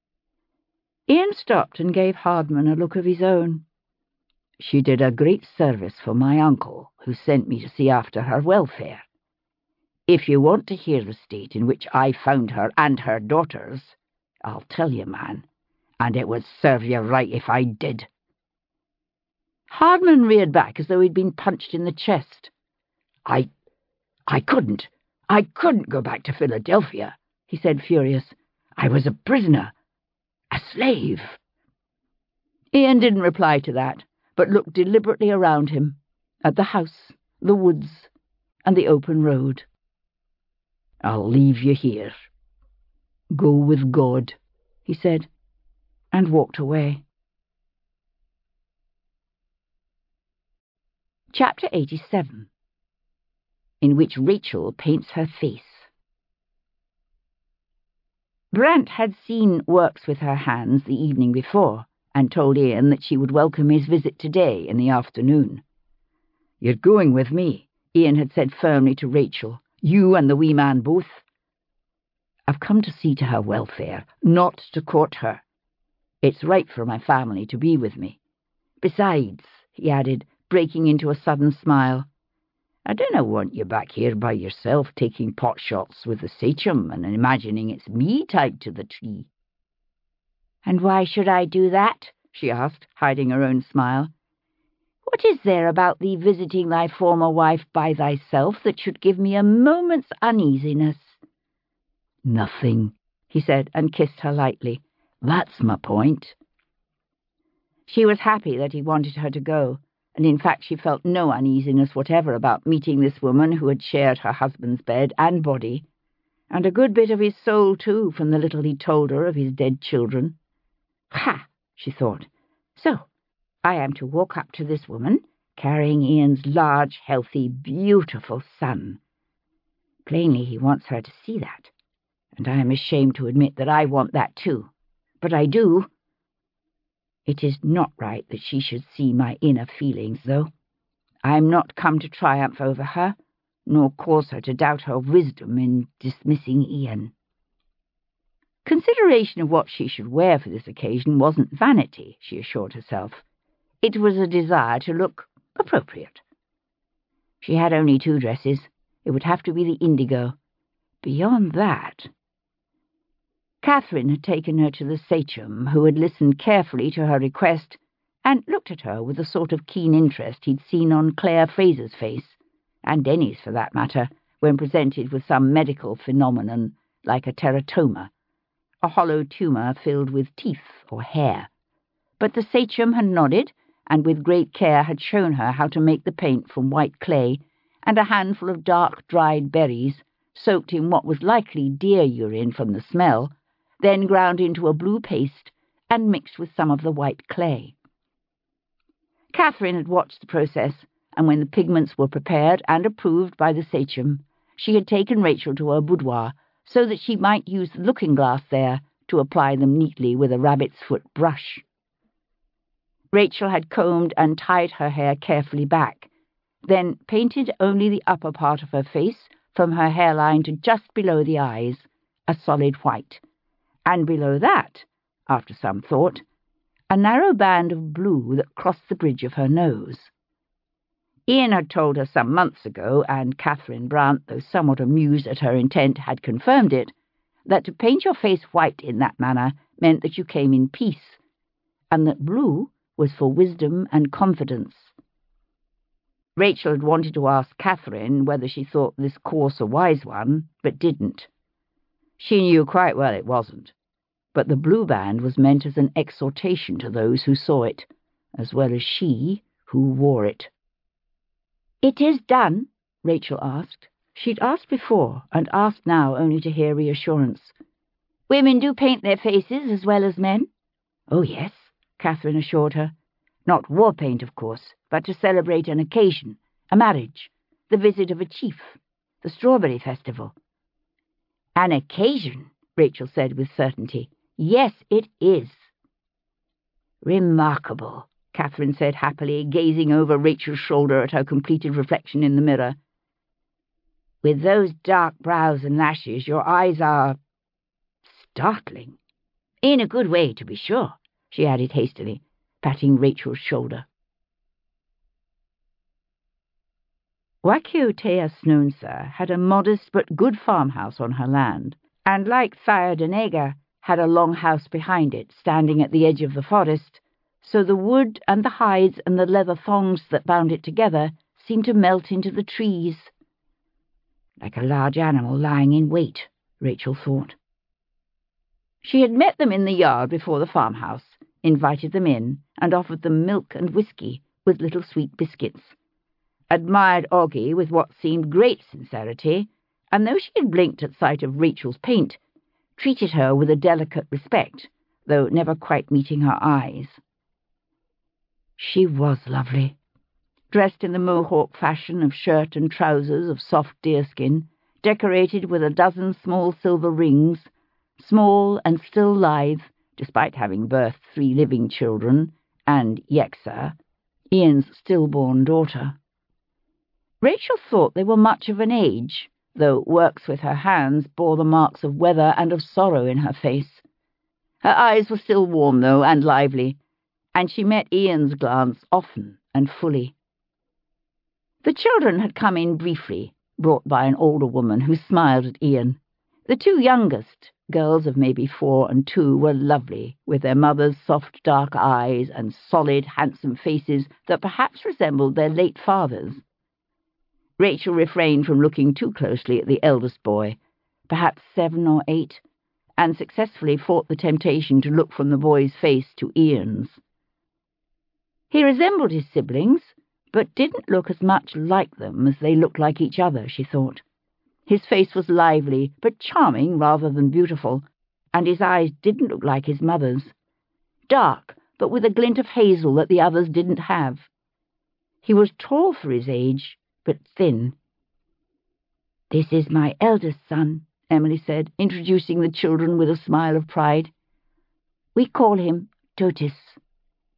Ian stopped and gave Hardman a look of his own. "She did a great service for my uncle, who sent me to see after her welfare. If you want to hear the state in which I found her and her daughters, I'll tell you, man, and it would serve you right if I did." Hardman reared back as though he'd been punched in the chest. I... I couldn't. I couldn't go back to Philadelphia," he said, furious. "I was a prisoner. A slave." Ian didn't reply to that, but looked deliberately around him, at the house, the woods, and the open road. "I'll leave you here. Go with God," he said, and walked away. Chapter eighty-seven, in which Rachel paints her face. Brant had seen Works with her hands the evening before, and told Ian that she would welcome his visit today in the afternoon. "You're going with me," Ian had said firmly to Rachel. "You and the wee man both." "I've come to see to her welfare, not to court her. It's right for my family to be with me. Besides," he added, breaking into a sudden smile, "I dinna want you back here by yourself taking pot shots with the sachem and imagining it's me tied to the tree." "And why should I do that?" she asked, hiding her own smile. "What is there about thee visiting thy former wife by thyself that should give me a moment's uneasiness?" "Nothing," he said, and kissed her lightly. "That's my point." She was happy that he wanted her to go, and in fact she felt no uneasiness whatever about meeting this woman who had shared her husband's bed and body, and a good bit of his soul too, from the little he told her of his dead children. "Ha!" she thought. "So I am to walk up to this woman, carrying Ian's large, healthy, beautiful son. Plainly he wants her to see that, and I am ashamed to admit that I want that too, but I do. It is not right that she should see my inner feelings, though. I am not come to triumph over her, nor cause her to doubt her wisdom in dismissing Ian. Consideration of what she should wear for this occasion wasn't vanity, she assured herself. It was a desire to look appropriate. She had only two dresses. It would have to be the indigo. Beyond that... Catherine had taken her to the sachem, who had listened carefully to her request and looked at her with the sort of keen interest he'd seen on Claire Fraser's face, and Denny's for that matter, when presented with some medical phenomenon like a teratoma, a hollow tumour filled with teeth or hair. But the sachem had nodded, and with great care had shown her how to make the paint from white clay and a handful of dark dried berries, soaked in what was likely deer urine from the smell, then ground into a blue paste and mixed with some of the white clay. Catherine had watched the process, and when the pigments were prepared and approved by the sachem, she had taken Rachel to her boudoir so that she might use the looking-glass there to apply them neatly with a rabbit's foot brush. Rachel had combed and tied her hair carefully back, then painted only the upper part of her face from her hairline to just below the eyes, a solid white, and below that, after some thought, a narrow band of blue that crossed the bridge of her nose. Ian had told her some months ago, and Catherine Brant, though somewhat amused at her intent, had confirmed it, that to paint your face white in that manner meant that you came in peace, and that blue was for wisdom and confidence. Rachel had wanted to ask Catherine whether she thought this course a wise one, but didn't. She knew quite well it wasn't, but the blue band was meant as an exhortation to those who saw it, as well as she who wore it. "It is done?" Rachel asked. She'd asked before, and asked now only to hear reassurance. "Women do paint their faces as well as men?" "Oh, yes," Catherine assured her. "Not war paint, of course, but to celebrate an occasion, a marriage, the visit of a chief, the strawberry festival." "An occasion," Rachel said with certainty. "Yes, it is." "Remarkable," Catherine said happily, gazing over Rachel's shoulder at her completed reflection in the mirror. "With those dark brows and lashes, your eyes are startling. In a good way, to be sure," she added hastily, patting Rachel's shoulder. Wakiotea Snonsa had a modest but good farmhouse on her land, and like Thyrodanega, had a long house behind it, standing at the edge of the forest, so the wood and the hides and the leather thongs that bound it together seemed to melt into the trees. Like a large animal lying in wait, Rachel thought. She had met them in the yard before the farmhouse, invited them in, and offered them milk and whiskey with little sweet biscuits, admired Oggie with what seemed great sincerity, and though she had blinked at sight of Rachel's paint, treated her with a delicate respect, though never quite meeting her eyes. She was lovely, dressed in the Mohawk fashion of shirt and trousers of soft deerskin, decorated with a dozen small silver rings, small and still lithe, despite having birthed three living children, and Yexa, Ian's stillborn daughter. Rachel thought they were much of an age, though works with her hands bore the marks of weather and of sorrow in her face. Her eyes were still warm, though, and lively, and she met Ian's glance often and fully. The children had come in briefly, brought by an older woman who smiled at Ian. The two youngest, girls of maybe four and two, were lovely, with their mother's soft dark eyes and solid, handsome faces that perhaps resembled their late father's. Rachel refrained from looking too closely at the eldest boy, perhaps seven or eight, and successfully fought the temptation to look from the boy's face to Ian's. He resembled his siblings, but didn't look as much like them as they looked like each other, she thought. His face was lively, but charming rather than beautiful, and his eyes didn't look like his mother's. Dark, but with a glint of hazel that the others didn't have. He was tall for his age, but thin. "This is my eldest son," Emily said, introducing the children with a smile of pride. "We call him Totis."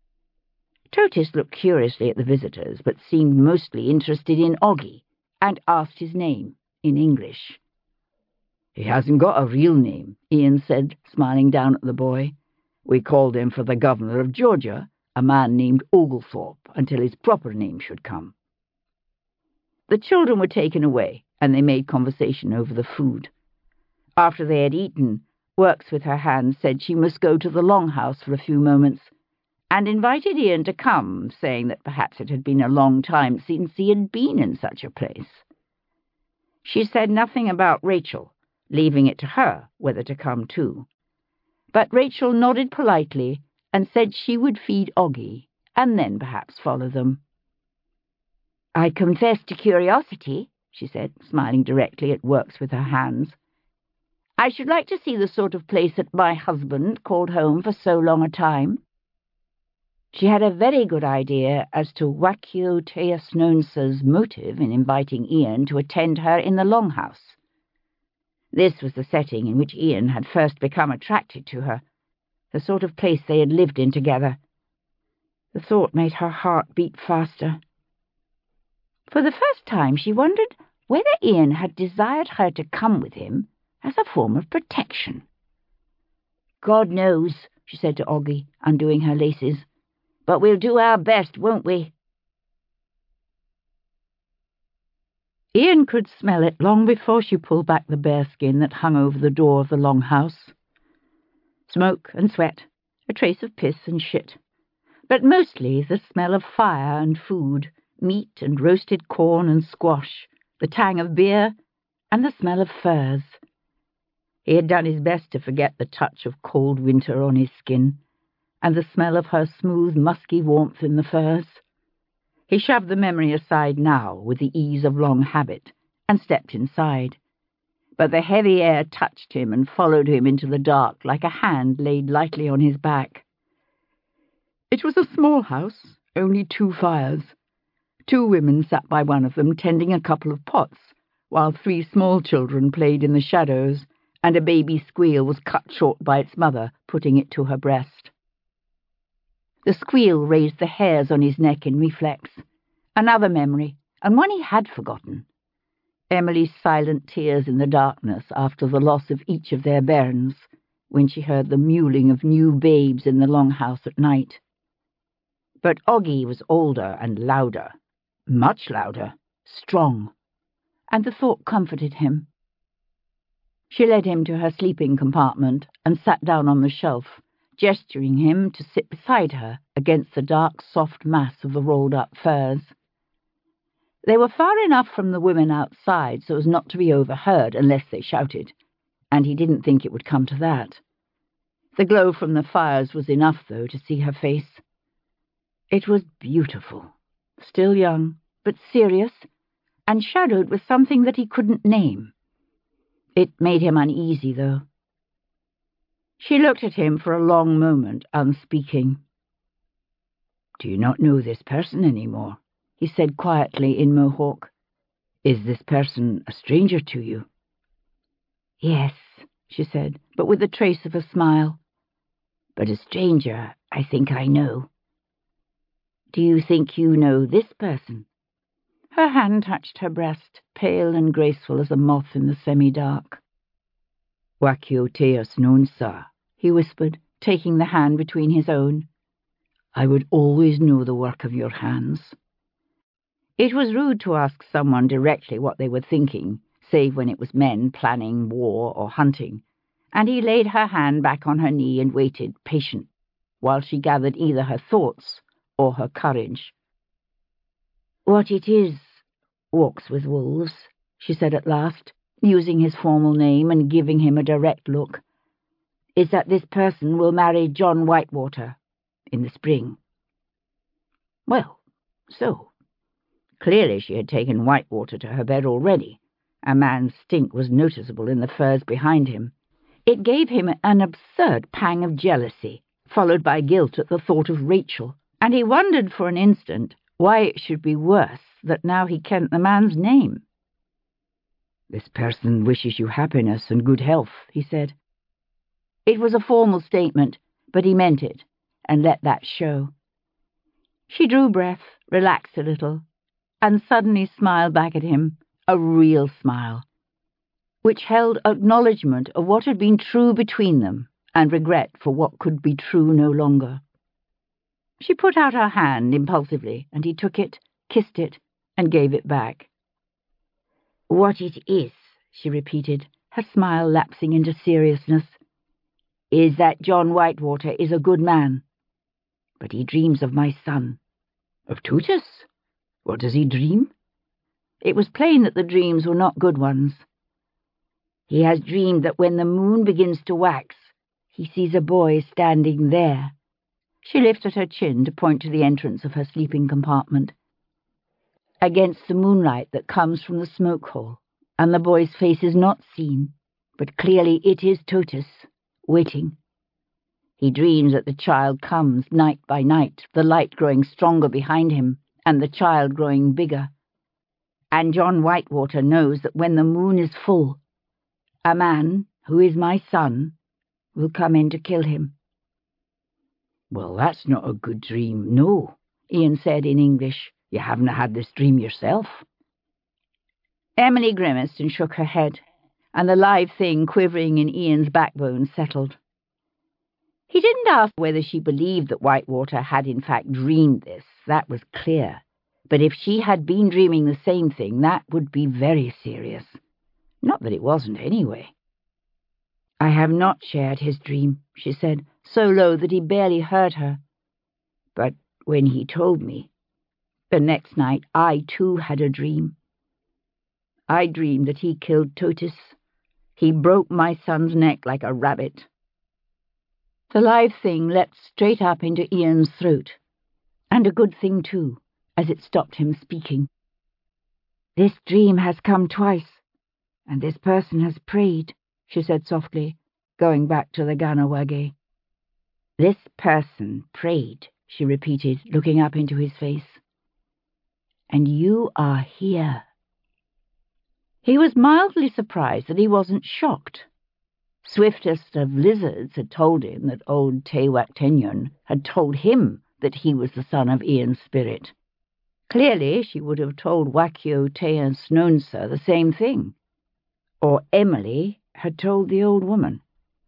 Totis looked curiously at the visitors, but seemed mostly interested in Oggy, and asked his name in English. "He hasn't got a real name," Ian said, smiling down at the boy. "We called him for the governor of Georgia, a man named Oglethorpe, until his proper name should come." The children were taken away, and they made conversation over the food. After they had eaten, Works with her hands said she must go to the Longhouse for a few moments, and invited Ian to come, saying that perhaps it had been a long time since he had been in such a place. She said nothing about Rachel, leaving it to her whether to come too. But Rachel nodded politely and said she would feed Oggy, and then perhaps follow them. "I confess to curiosity," she said, smiling directly at Works with her hands. "I should like to see the sort of place that my husband called home for so long a time." She had a very good idea as to Wakio Teosnonsa's motive in inviting Ian to attend her in the Longhouse. This was the setting in which Ian had first become attracted to her, the sort of place they had lived in together. The thought made her heart beat faster. For the first time she wondered whether Ian had desired her to come with him as a form of protection. "God knows," she said to Oggy, undoing her laces, "but we'll do our best, won't we?" Ian could smell it long before she pulled back the bearskin that hung over the door of the Longhouse. Smoke and sweat, a trace of piss and shit, but mostly the smell of fire and food, meat and roasted corn and squash, the tang of beer, and the smell of furs. He had done his best to forget the touch of cold winter on his skin, and the smell of her smooth, musky warmth in the furs. He shoved the memory aside now with the ease of long habit, and stepped inside. But the heavy air touched him and followed him into the dark like a hand laid lightly on his back. It was a small house, only two fires. Two women sat by one of them, tending a couple of pots, while three small children played in the shadows, and a baby squeal was cut short by its mother, putting it to her breast. The squeal raised the hairs on his neck in reflex. Another memory, and one he had forgotten. Emily's silent tears in the darkness after the loss of each of their bairns, when she heard the mewling of new babes in the Longhouse at night. But Oggy was older and louder, much louder, strong, and the thought comforted him. She led him to her sleeping compartment and sat down on the shelf, gesturing him to sit beside her against the dark, soft mass of the rolled-up furs. They were far enough from the women outside so as not to be overheard unless they shouted, and he didn't think it would come to that. The glow from the fires was enough, though, to see her face. It was beautiful, still young, but serious, and shadowed with something that he couldn't name. It made him uneasy, though. She looked at him for a long moment, unspeaking. "Do you not know this person any more?" he said quietly in Mohawk. "Is this person a stranger to you?" "Yes," she said, but with a trace of a smile. "But a stranger I think I know." "Do you think you know this person?" Her hand touched her breast, pale and graceful as a moth in the semi-dark. "Wakio Teosnonsa," he whispered, taking the hand between his own. "I would always know the work of your hands." It was rude to ask someone directly what they were thinking, save when it was men planning war or hunting, and he laid her hand back on her knee and waited, patient, while she gathered either her thoughts or her courage. "What it is, Walks with Wolves," she said at last, using his formal name and giving him a direct look, "is that this person will marry John Whitewater in the spring." Well, so. Clearly she had taken Whitewater to her bed already. A man's stink was noticeable in the furs behind him. It gave him an absurd pang of jealousy, followed by guilt at the thought of Rachel, and he wondered for an instant why it should be worse that now he kent the man's name. "This person wishes you happiness and good health," he said. It was a formal statement, but he meant it, and let that show. She drew breath, relaxed a little, and suddenly smiled back at him, a real smile, which held acknowledgement of what had been true between them and regret for what could be true no longer. She put out her hand impulsively, and he took it, kissed it, and gave it back. "What it is," she repeated, her smile lapsing into seriousness, "is that John Whitewater is a good man. But he dreams of my son." "Of Tutus? What does he dream?" It was plain that the dreams were not good ones. "He has dreamed that when the moon begins to wax, he sees a boy standing there." She lifted her chin to point to the entrance of her sleeping compartment. "Against the moonlight that comes from the smoke hole, and the boy's face is not seen, but clearly it is Totus, waiting. He dreams that the child comes night by night, the light growing stronger behind him, and the child growing bigger. And John Whitewater knows that when the moon is full, a man, who is my son, will come in to kill him." "Well, that's not a good dream, no," Ian said in English. "You haven't had this dream yourself." Emily grimaced and shook her head, and the live thing quivering in Ian's backbone settled. He didn't ask whether she believed that Whitewater had in fact dreamed this. That was clear. But if she had been dreaming the same thing, that would be very serious. Not that it wasn't, anyway. "I have not shared his dream," she said, so low that he barely heard her. "But when he told me, the next night I too had a dream. I dreamed that he killed Totus. He broke my son's neck like a rabbit." The live thing leapt straight up into Ian's throat, and a good thing too, as it stopped him speaking. "This dream has come twice, and this person has prayed," she said softly, going back to the Ganawage. "This person prayed," she repeated, looking up into his face. "And you are here." He was mildly surprised that he wasn't shocked. Swiftest of lizards had told him that old Te-Wak-Tenyon had told him that he was the son of Ian's spirit. Clearly she would have told Wakio Te-Snonsa the same thing. Or Emily had told the old woman.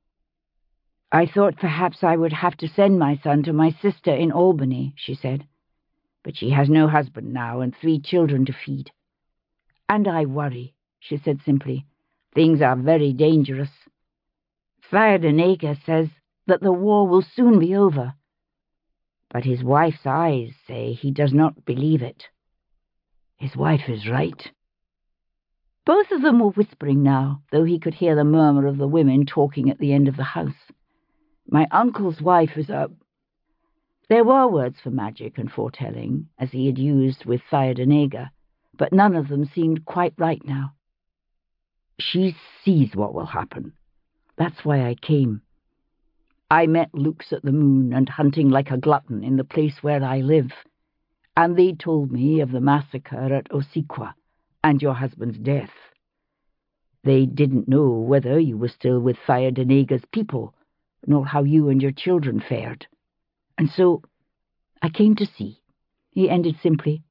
"I thought perhaps I would have to send my son to my sister in Albany," she said. "But she has no husband now and three children to feed. And I worry," she said simply. "Things are very dangerous. Thyredanegar says that the war will soon be over. But his wife's eyes say he does not believe it. His wife is right." Both of them were whispering now, though he could hear the murmur of the women talking at the end of the house. "My uncle's wife is a—" There were words for magic and foretelling, as he had used with Thyredanegar, but none of them seemed quite right now. "She sees what will happen. That's why I came. I met Lux at the moon and hunting like a glutton in the place where I live, and they told me of the massacre at Osiqua and your husband's death. They didn't know whether you were still with Thyredanegar's people, nor how you and your children fared. And so I came to see," he ended simply.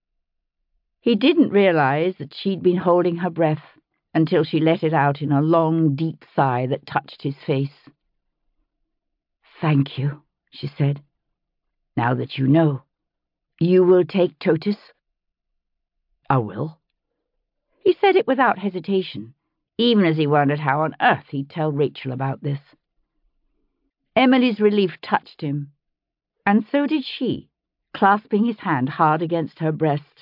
He didn't realize that she'd been holding her breath until she let it out in a long, deep sigh that touched his face. "Thank you," she said. "Now that you know, you will take Totus?" "I will." He said it without hesitation, even as he wondered how on earth he'd tell Rachel about this. Emily's relief touched him, and so did she, clasping his hand hard against her breast.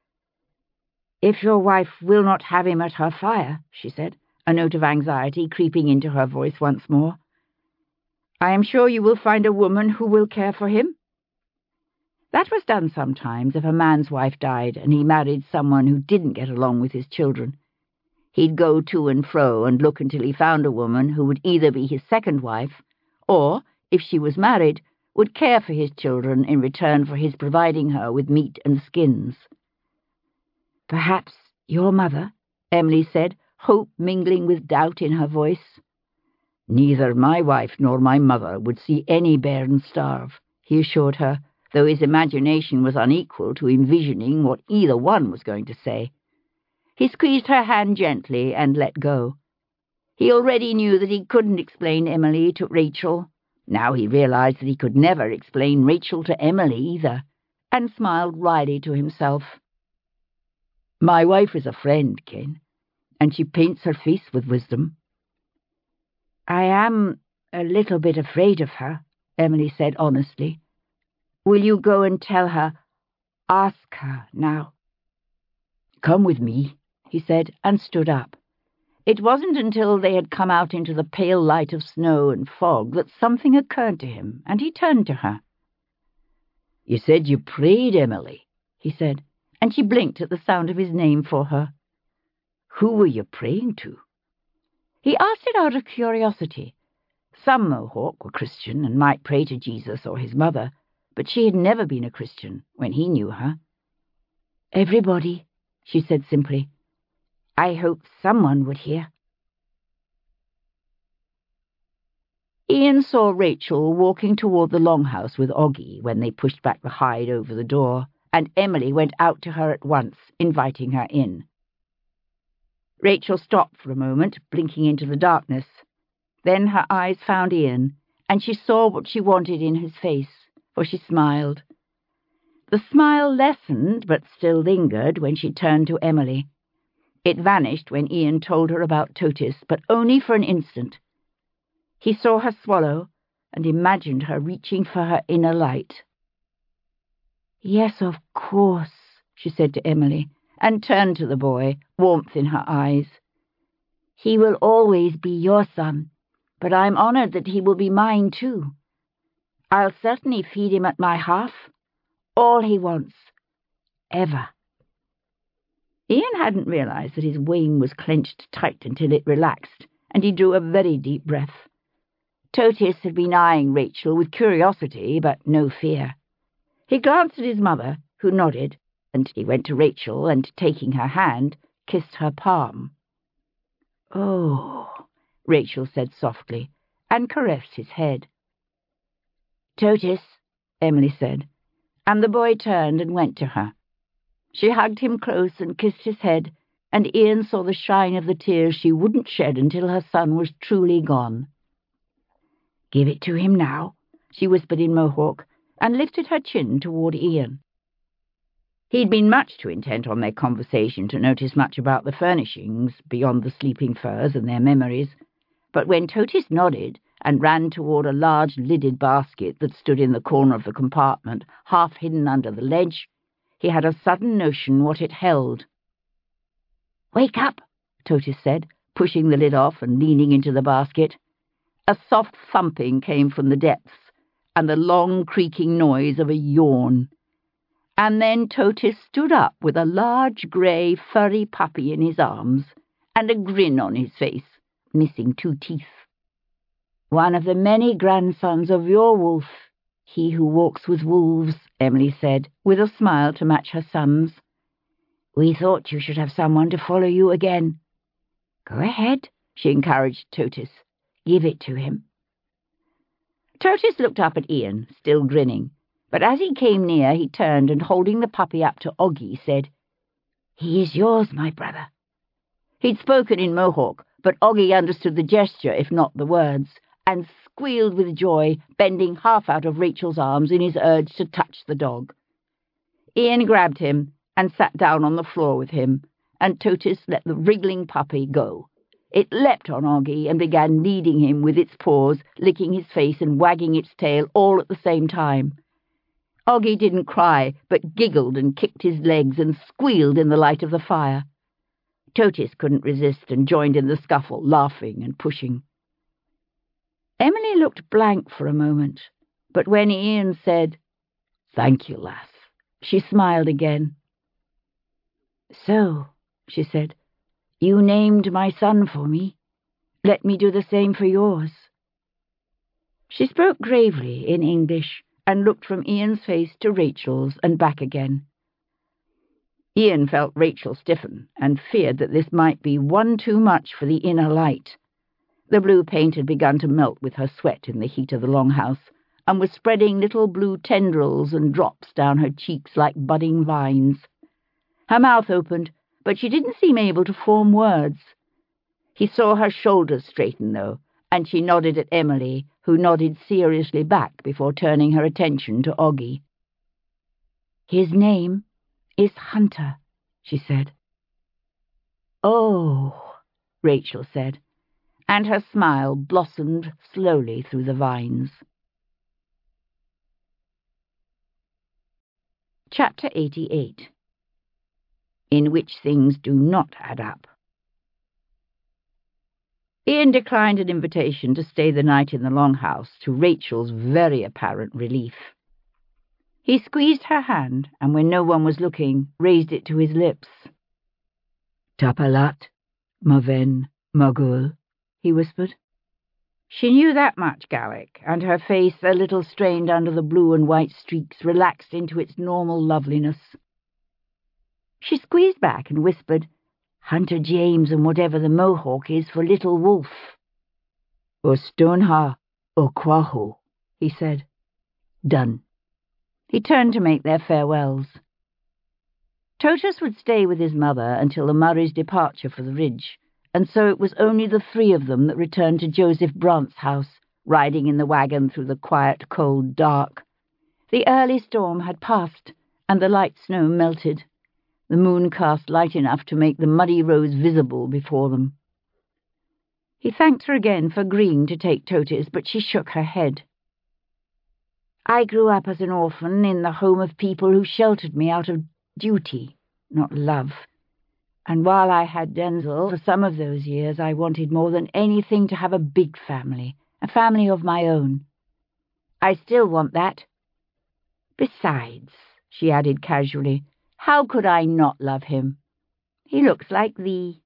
"If your wife will not have him at her fire," she said, a note of anxiety creeping into her voice once more, "I am sure you will find a woman who will care for him." That was done sometimes if a man's wife died and he married someone who didn't get along with his children. He'd go to and fro and look until he found a woman who would either be his second wife or, if she was married, would care for his children in return for his providing her with meat and skins. "Perhaps your mother," Emily said, hope mingling with doubt in her voice. "Neither my wife nor my mother would see any bairn starve," he assured her, though his imagination was unequal to envisioning what either one was going to say. He squeezed her hand gently and let go. He already knew that he couldn't explain Emily to Rachel. Now he realized that he could never explain Rachel to Emily either, and smiled wryly to himself. "My wife is a friend, Ken, and she paints her face with wisdom." "I am a little bit afraid of her," Emily said honestly. "Will you go and tell her? Ask her now." "Come with me," he said, and stood up. It wasn't until they had come out into the pale light of snow and fog that something occurred to him, and he turned to her. "You said you prayed, Emily," he said, and she blinked at the sound of his name for her. "Who were you praying to?" He asked it out of curiosity. Some Mohawk were Christian and might pray to Jesus or his mother, but she had never been a Christian when he knew her. "Everybody," she said simply. "I hoped someone would hear." Ian saw Rachel walking toward the longhouse with Oggy when they pushed back the hide over the door, and Emily went out to her at once, inviting her in. Rachel stopped for a moment, blinking into the darkness. Then her eyes found Ian, and she saw what she wanted in his face, for she smiled. The smile lessened, but still lingered when she turned to Emily. It vanished when Ian told her about Totis, but only for an instant. He saw her swallow, and imagined her reaching for her inner light. "Yes, of course," she said to Emily, and turned to the boy, warmth in her eyes. "He will always be your son, but I'm honored that he will be mine too. I'll certainly feed him at my half, all he wants, ever." Ian hadn't realized that his wing was clenched tight until it relaxed, and he drew a very deep breath. Totis had been eyeing Rachel with curiosity, but no fear. He glanced at his mother, who nodded, and he went to Rachel and, taking her hand, kissed her palm. "Oh," Rachel said softly, and caressed his head. "Totis," Emily said, and the boy turned and went to her. She hugged him close and kissed his head, and Ian saw the shine of the tears she wouldn't shed until her son was truly gone. "Give it to him now," she whispered in Mohawk, and lifted her chin toward Ian. He'd been much too intent on their conversation to notice much about the furnishings beyond the sleeping furs and their memories, but when Totis nodded and ran toward a large lidded basket that stood in the corner of the compartment, half hidden under the ledge, he had a sudden notion what it held. "Wake up," Totis said, pushing the lid off and leaning into the basket. A soft thumping came from the depths, and the long creaking noise of a yawn. And then Totis stood up with a large grey furry puppy in his arms, and a grin on his face, missing two teeth. "One of the many grandsons of your wolf, he who walks with wolves," Emily said, with a smile to match her son's. "We thought you should have someone to follow you again." "Go ahead," she encouraged Totis. "Give it to him." Totis looked up at Ian, still grinning, but as he came near he turned and, holding the puppy up to Oggy, said, "He is yours, my brother." He'd spoken in Mohawk, but Oggy understood the gesture, if not the words, and squealed with joy, bending half out of Rachel's arms in his urge to touch the dog. Ian grabbed him and sat down on the floor with him, and Totis let the wriggling puppy go. It leapt on Oggy and began kneading him with its paws, licking his face and wagging its tail all at the same time. Oggy didn't cry, but giggled and kicked his legs and squealed in the light of the fire. Totis couldn't resist and joined in the scuffle, laughing and pushing. Emily looked blank for a moment, but when Ian said, "Thank you, lass," she smiled again. "So," she said, "you named my son for me. Let me do the same for yours." She spoke gravely in English and looked from Ian's face to Rachel's and back again. Ian felt Rachel stiffen and feared that this might be one too much for the inner light. The blue paint had begun to melt with her sweat in the heat of the longhouse, and was spreading little blue tendrils and drops down her cheeks like budding vines. Her mouth opened, but she didn't seem able to form words. He saw her shoulders straighten, though, and she nodded at Emily, who nodded seriously back before turning her attention to Oggy. "His name is Hunter," she said. "Oh," Rachel said, and her smile blossomed slowly through the vines. Chapter eighty-eight. In which things do not add up. Ian declined an invitation to stay the night in the Longhouse, to Rachel's very apparent relief. He squeezed her hand, and when no one was looking, raised it to his lips. "Tapalat, Maven, Magul," he whispered. She knew that much Gaelic, and her face, a little strained under the blue and white streaks, relaxed into its normal loveliness. She squeezed back and whispered, "Hunter James and whatever the Mohawk is for Little Wolf." "O Stonha, O Quaho," he said. "Done." He turned to make their farewells. Totus would stay with his mother until the Murray's departure for the ridge, and so it was only the three of them that returned to Joseph Brant's house, riding in the wagon through the quiet, cold dark. The early storm had passed, and the light snow melted. The moon cast light enough to make the muddy roads visible before them. He thanked her again for agreeing to take Totis, but she shook her head. "I grew up as an orphan in the home of people who sheltered me out of duty, not love. And while I had Denzel for some of those years, I wanted more than anything to have a big family, a family of my own. I still want that. Besides," she added casually, "how could I not love him? He looks like thee.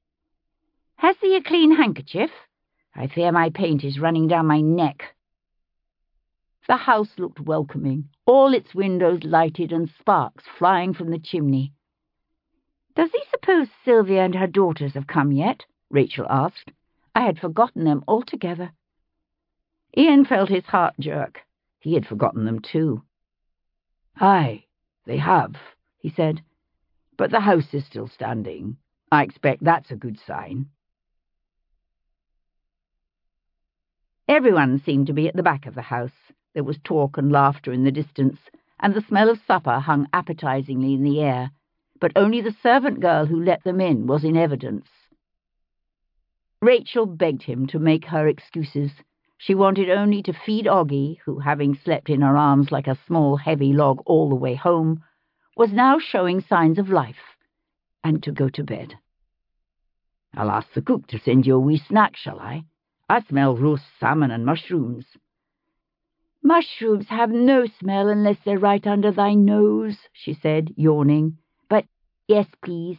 Has thee a clean handkerchief? I fear my paint is running down my neck." The house looked welcoming, all its windows lighted and sparks flying from the chimney. "Does thee suppose Sylvia and her daughters have come yet?" Rachel asked. "I had forgotten them altogether." Ian felt his heart jerk. He had forgotten them too. "Aye, they have," he said, "but the house is still standing. I expect that's a good sign." Everyone seemed to be at the back of the house. There was talk and laughter in the distance, and the smell of supper hung appetizingly in the air, but only the servant girl who let them in was in evidence. Rachel begged him to make her excuses. She wanted only to feed Oggy, who, having slept in her arms like a small heavy log all the way home, was now showing signs of life, and to go to bed. "I'll ask the cook to send you a wee snack, shall I? I smell roast salmon and mushrooms." "Mushrooms have no smell unless they're right under thy nose," she said, yawning. "But yes, please."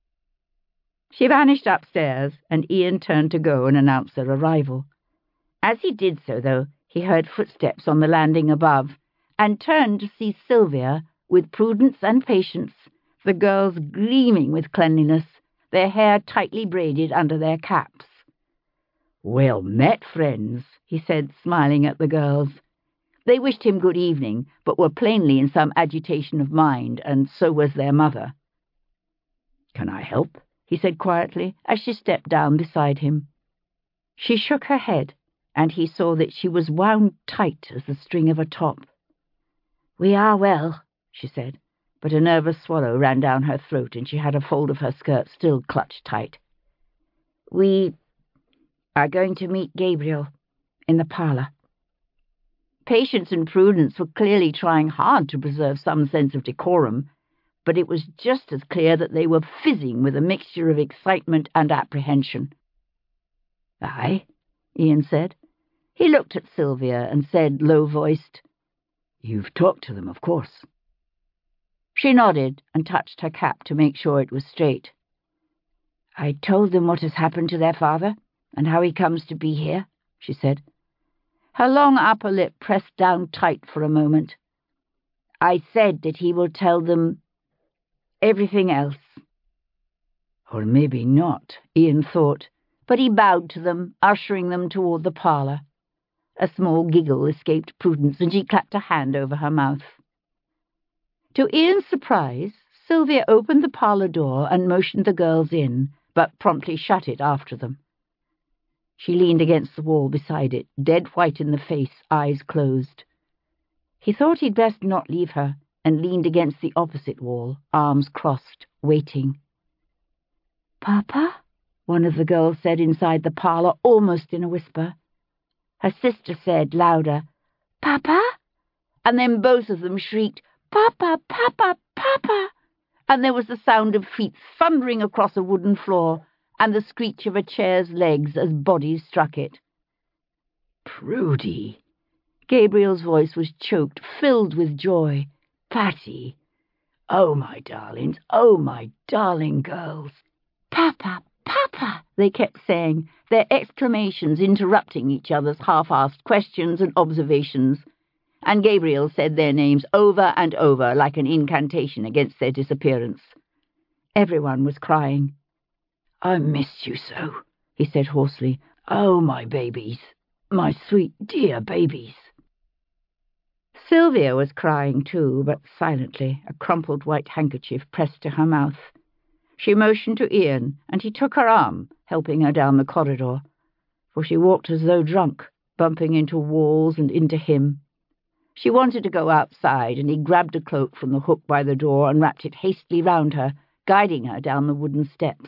She vanished upstairs, and Ian turned to go and announce their arrival. As he did so, though, he heard footsteps on the landing above, and turned to see Sylvia, with Prudence and Patience, the girls gleaming with cleanliness, their hair tightly braided under their caps. "Well met, friends," he said, smiling at the girls. They wished him good evening, but were plainly in some agitation of mind, and so was their mother. "Can I help?" he said quietly, as she stepped down beside him. She shook her head, and he saw that she was wound tight as the string of a top. "We are well," she said, but a nervous swallow ran down her throat, and she had a fold of her skirt still clutched tight. "We are going to meet Gabriel in the parlour." Patience and Prudence were clearly trying hard to preserve some sense of decorum, but it was just as clear that they were fizzing with a mixture of excitement and apprehension. "Aye," Ian said. He looked at Sylvia and said, low-voiced, "You've talked to them, of course." She nodded and touched her cap to make sure it was straight. "I told them what has happened to their father, and how he comes to be here," she said. Her long upper lip pressed down tight for a moment. "I said that he will tell them everything else." Or maybe not, Ian thought, but he bowed to them, ushering them toward the parlour. A small giggle escaped Prudence, and she clapped a hand over her mouth. To Ian's surprise, Sylvia opened the parlour door and motioned the girls in, but promptly shut it after them. She leaned against the wall beside it, dead white in the face, eyes closed. He thought he'd best not leave her, and leaned against the opposite wall, arms crossed, waiting. "Papa?" one of the girls said inside the parlour, almost in a whisper. Her sister said, louder, "Papa?" And then both of them shrieked, "Papa, Papa, Papa!" And there was the sound of feet thundering across a wooden floor, and the screech of a chair's legs as bodies struck it. "Prudy!" Gabriel's voice was choked, filled with joy. "Patty! Oh, my darlings! Oh, my darling girls!" "Papa! Papa!" they kept saying, their exclamations interrupting each other's half-asked questions and observations, and Gabriel said their names over and over like an incantation against their disappearance. Everyone was crying. "I missed you so," he said hoarsely. "Oh, my babies, my sweet, dear babies." Sylvia was crying too, but silently, a crumpled white handkerchief pressed to her mouth. She motioned to Ian, and he took her arm, helping her down the corridor, for she walked as though drunk, bumping into walls and into him. She wanted to go outside, and he grabbed a cloak from the hook by the door and wrapped it hastily round her, guiding her down the wooden steps.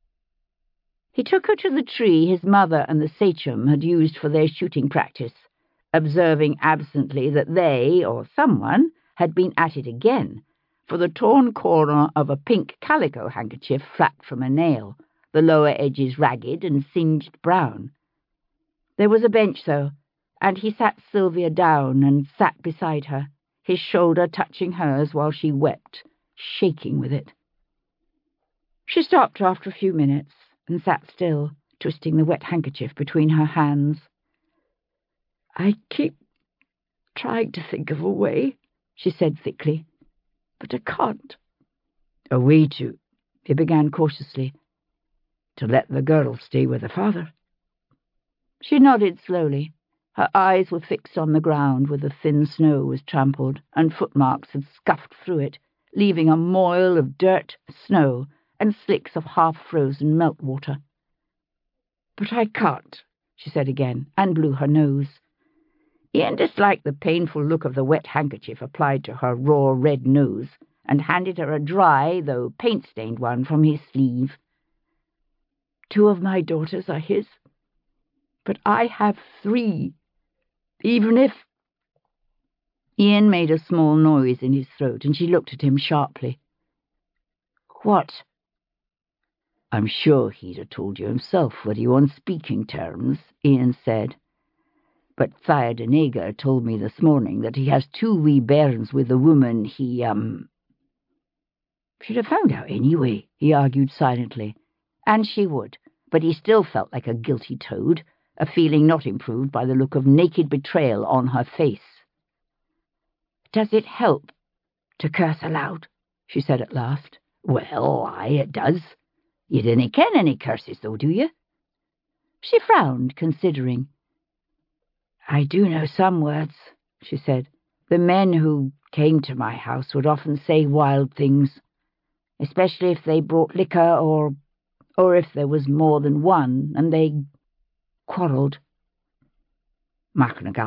He took her to the tree his mother and the sachem had used for their shooting practice, observing absently that they, or someone, had been at it again, for the torn corner of a pink calico handkerchief flapped from a nail, the lower edges ragged and singed brown. There was a bench, though, and he sat Sylvia down and sat beside her, his shoulder touching hers while she wept, shaking with it. She stopped after a few minutes and sat still, twisting the wet handkerchief between her hands. "I keep trying to think of a way," she said thickly, "but I can't." "A way to," he began cautiously, "to let the girl stay with her father." She nodded slowly. Her eyes were fixed on the ground where the thin snow was trampled, and footmarks had scuffed through it, leaving a moil of dirt, snow, and slicks of half-frozen meltwater. "But I can't," she said again, and blew her nose. Ian disliked the painful look of the wet handkerchief applied to her raw red nose, and handed her a dry, though paint-stained one from his sleeve. "Two of my daughters are his, but I have three, even if—" Ian made a small noise in his throat, and she looked at him sharply. "What?" "I'm sure he'd have told you himself were you on speaking terms," Ian said. "But Théodenaga told me this morning that he has two wee bairns with the woman he, um... She'd have found out anyway," he argued silently. And she would, but he still felt like a guilty toad, a feeling not improved by the look of naked betrayal on her face. "Does it help to curse aloud?" she said at last. "Well, aye, it does. You dinna ken any curses, though, do you?" She frowned, considering. "I do know some words," she said. "The men who came to my house would often say wild things, especially if they brought liquor or or if there was more than one, and they quarrelled." MacNagal